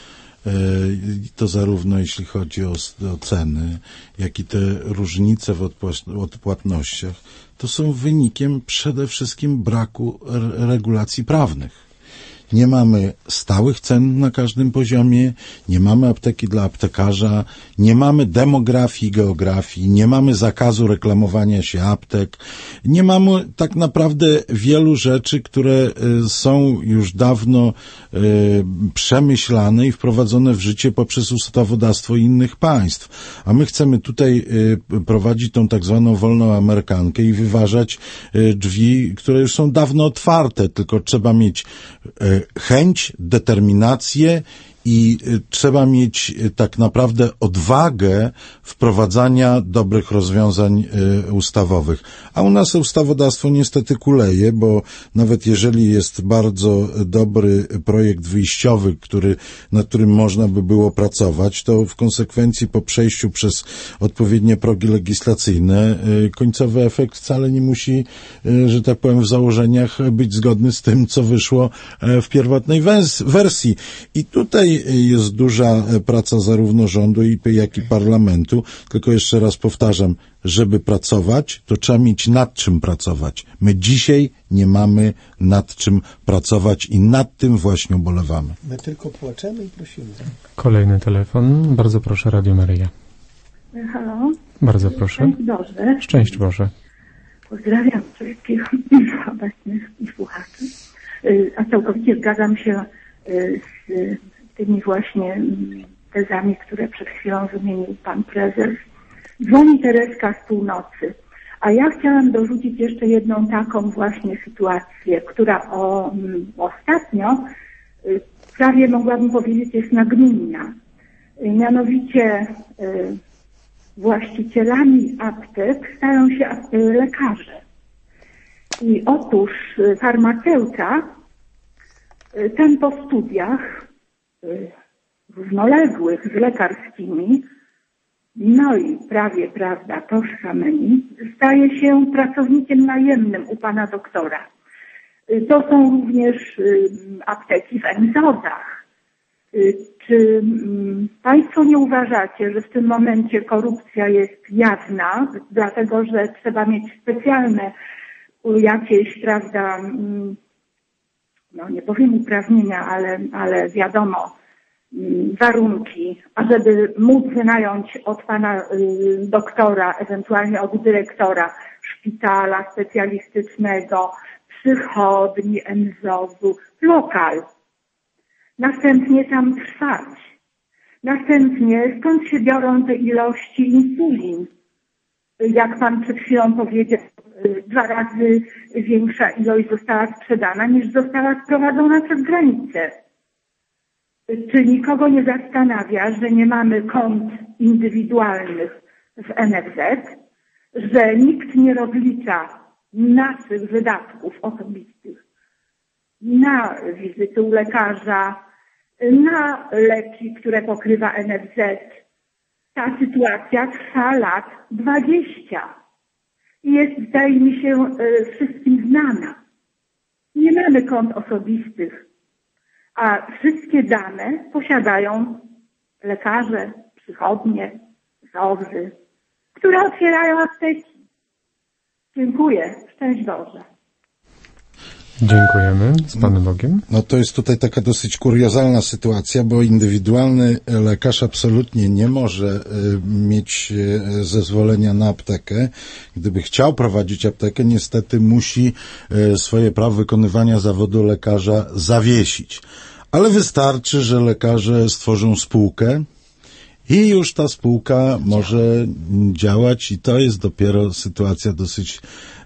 to zarówno jeśli chodzi o ceny, jak i te różnice w odpłatnościach, to są wynikiem przede wszystkim braku regulacji prawnych. Nie mamy stałych cen na każdym poziomie, nie mamy apteki dla aptekarza, nie mamy demografii, geografii, nie mamy zakazu reklamowania się aptek, nie mamy tak naprawdę wielu rzeczy, które są już dawno przemyślane i wprowadzone w życie poprzez ustawodawstwo innych państw. A my chcemy tutaj prowadzić tą tak zwaną wolną amerykankę i wyważać drzwi, które już są dawno otwarte, tylko trzeba mieć chęć, determinację i trzeba mieć tak naprawdę odwagę wprowadzania dobrych rozwiązań ustawowych. A u nas ustawodawstwo niestety kuleje, bo nawet jeżeli jest bardzo dobry projekt wyjściowy, nad którym można by było pracować, to w konsekwencji po przejściu przez odpowiednie progi legislacyjne końcowy efekt wcale nie musi, że tak powiem, w założeniach być zgodny z tym, co wyszło w pierwotnej wersji. I tutaj jest duża praca zarówno rządu, jak i parlamentu. Tylko jeszcze raz powtarzam, żeby pracować, to trzeba mieć nad czym pracować. My dzisiaj nie mamy nad czym pracować i nad tym właśnie ubolewamy. My tylko płaczemy i prosimy. Kolejny telefon. Bardzo proszę, Radio Maryja. Halo? Bardzo proszę. Szczęść Boże. Szczęść Boże. Pozdrawiam wszystkich obecnych słuchaczy. A całkowicie zgadzam się z tymi właśnie tezami, które przed chwilą wymienił pan prezes. Dzwoni Tereska z północy. A ja chciałam dorzucić jeszcze jedną taką właśnie sytuację, która ostatnio prawie mogłabym powiedzieć jest nagminna. Mianowicie właścicielami aptek stają się lekarze. I otóż farmaceuta, ten po studiach równoległych z lekarskimi, no i prawie, prawda, tożsamymi, staje się pracownikiem najemnym u pana doktora. To są również apteki w MZOD-ach. Czy państwo nie uważacie, że w tym momencie korupcja jest jawna, dlatego że trzeba mieć specjalne jakieś, prawda, no nie powiem uprawnienia, ale wiadomo, warunki, ażeby móc wynająć od pana doktora, ewentualnie od dyrektora szpitala specjalistycznego, przychodni, MZOZ-u, lokal. Następnie tam trwać. Następnie skąd się biorą te ilości insulin? Jak pan przed chwilą powiedział, 2 razy większa ilość została sprzedana niż została sprowadzona przez granicę. Czy nikogo nie zastanawia, że nie mamy kont indywidualnych w NFZ, że nikt nie rozlicza naszych wydatków osobistych na wizyty u lekarza, na leki, które pokrywa NFZ. Ta sytuacja trwa lat 20 i jest, zdaje mi się, wszystkim znana. Nie mamy kont osobistych, a wszystkie dane posiadają lekarze, przychodnie, ZOZ-y, które otwierają apteki. Dziękuję. Szczęść Boże. Dziękujemy. Z Panem Bogiem. No to jest tutaj taka dosyć kuriozalna sytuacja, bo indywidualny lekarz absolutnie nie może mieć zezwolenia na aptekę. Gdyby chciał prowadzić aptekę, niestety musi swoje prawo wykonywania zawodu lekarza zawiesić. Ale wystarczy, że lekarze stworzą spółkę i już ta spółka może działać i to jest dopiero sytuacja dosyć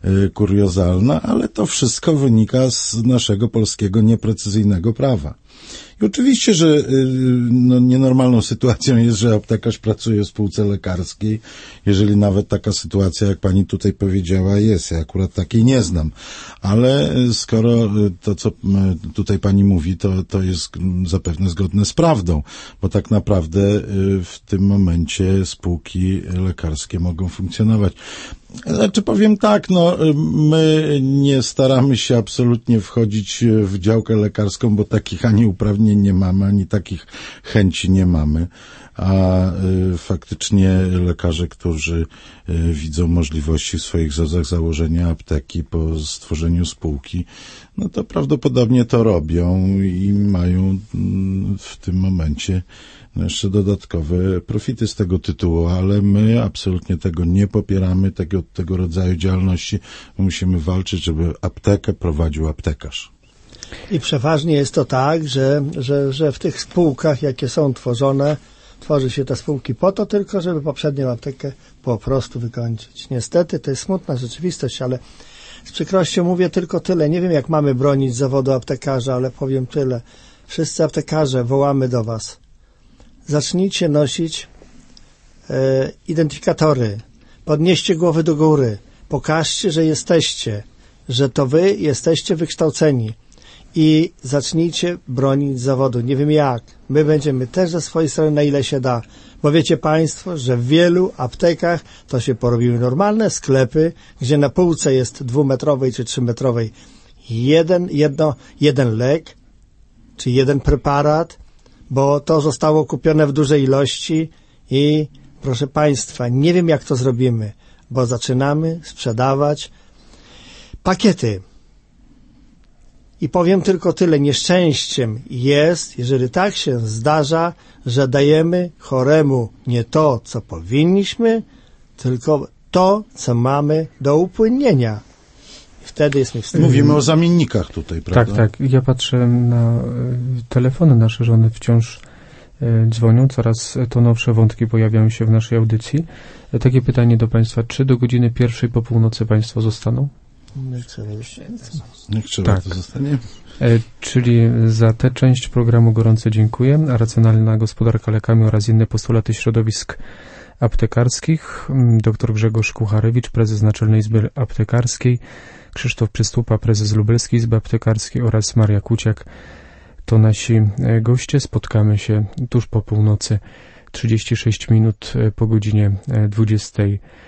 kuriozalna, ale to wszystko wynika z naszego polskiego nieprecyzyjnego prawa. I oczywiście, że nienormalną sytuacją jest, że aptekarz pracuje w spółce lekarskiej, jeżeli nawet taka sytuacja, jak pani tutaj powiedziała, jest. Ja akurat takiej nie znam. Ale skoro to, co tutaj pani mówi, to jest zapewne zgodne z prawdą, bo tak naprawdę w tym momencie spółki lekarskie mogą funkcjonować. Znaczy powiem tak, my nie staramy się absolutnie wchodzić w działkę lekarską, bo takich ani uprawnień nie mamy, ani takich chęci nie mamy, a faktycznie lekarze, którzy widzą możliwości w swoich zozach założenia apteki po stworzeniu spółki, no to prawdopodobnie to robią i mają w tym momencie jeszcze dodatkowe profity z tego tytułu, ale my absolutnie tego nie popieramy, tego rodzaju działalności. My musimy walczyć, żeby aptekę prowadził aptekarz. I przeważnie jest to tak, że w tych spółkach, jakie są tworzone, tworzy się te spółki po to tylko, żeby poprzednią aptekę po prostu wykończyć. Niestety to jest smutna rzeczywistość, ale z przykrością mówię tylko tyle. Nie wiem, jak mamy bronić zawodu aptekarza, ale powiem tyle. Wszyscy aptekarze, wołamy do was. Zacznijcie nosić identyfikatory. Podnieście głowy do góry. Pokażcie, że jesteście, że to wy jesteście wykształceni i zacznijcie bronić zawodu. Nie wiem jak. My będziemy też ze swojej strony, na ile się da. Bo wiecie państwo, że w wielu aptekach to się porobiły normalne sklepy, gdzie na półce jest 2-metrowej czy 3-metrowej jeden lek, czy jeden preparat, bo to zostało kupione w dużej ilości i proszę państwa, nie wiem jak to zrobimy, bo zaczynamy sprzedawać pakiety. I powiem tylko tyle, nieszczęściem jest, jeżeli tak się zdarza, że dajemy choremu nie to, co powinniśmy, tylko to, co mamy do upłynnienia. I wtedy jest mi wstyd. Mówimy o zamiennikach tutaj, prawda? Tak. Ja patrzę na telefony, nasze żony wciąż dzwonią, coraz to nowsze wątki pojawiają się w naszej audycji. Takie pytanie do państwa, czy do godziny 1 po północy państwo zostaną? Niech trzeba to zostanie. Czyli za tę część programu gorąco dziękuję. Racjonalna gospodarka lekami oraz inne postulaty środowisk aptekarskich. Dr Grzegorz Kucharewicz, prezes Naczelnej Izby Aptekarskiej, Krzysztof Przystupa, prezes Lubelskiej Izby Aptekarskiej oraz Maria Kuciak to nasi goście. Spotkamy się tuż po północy, 36 minut po godzinie 20.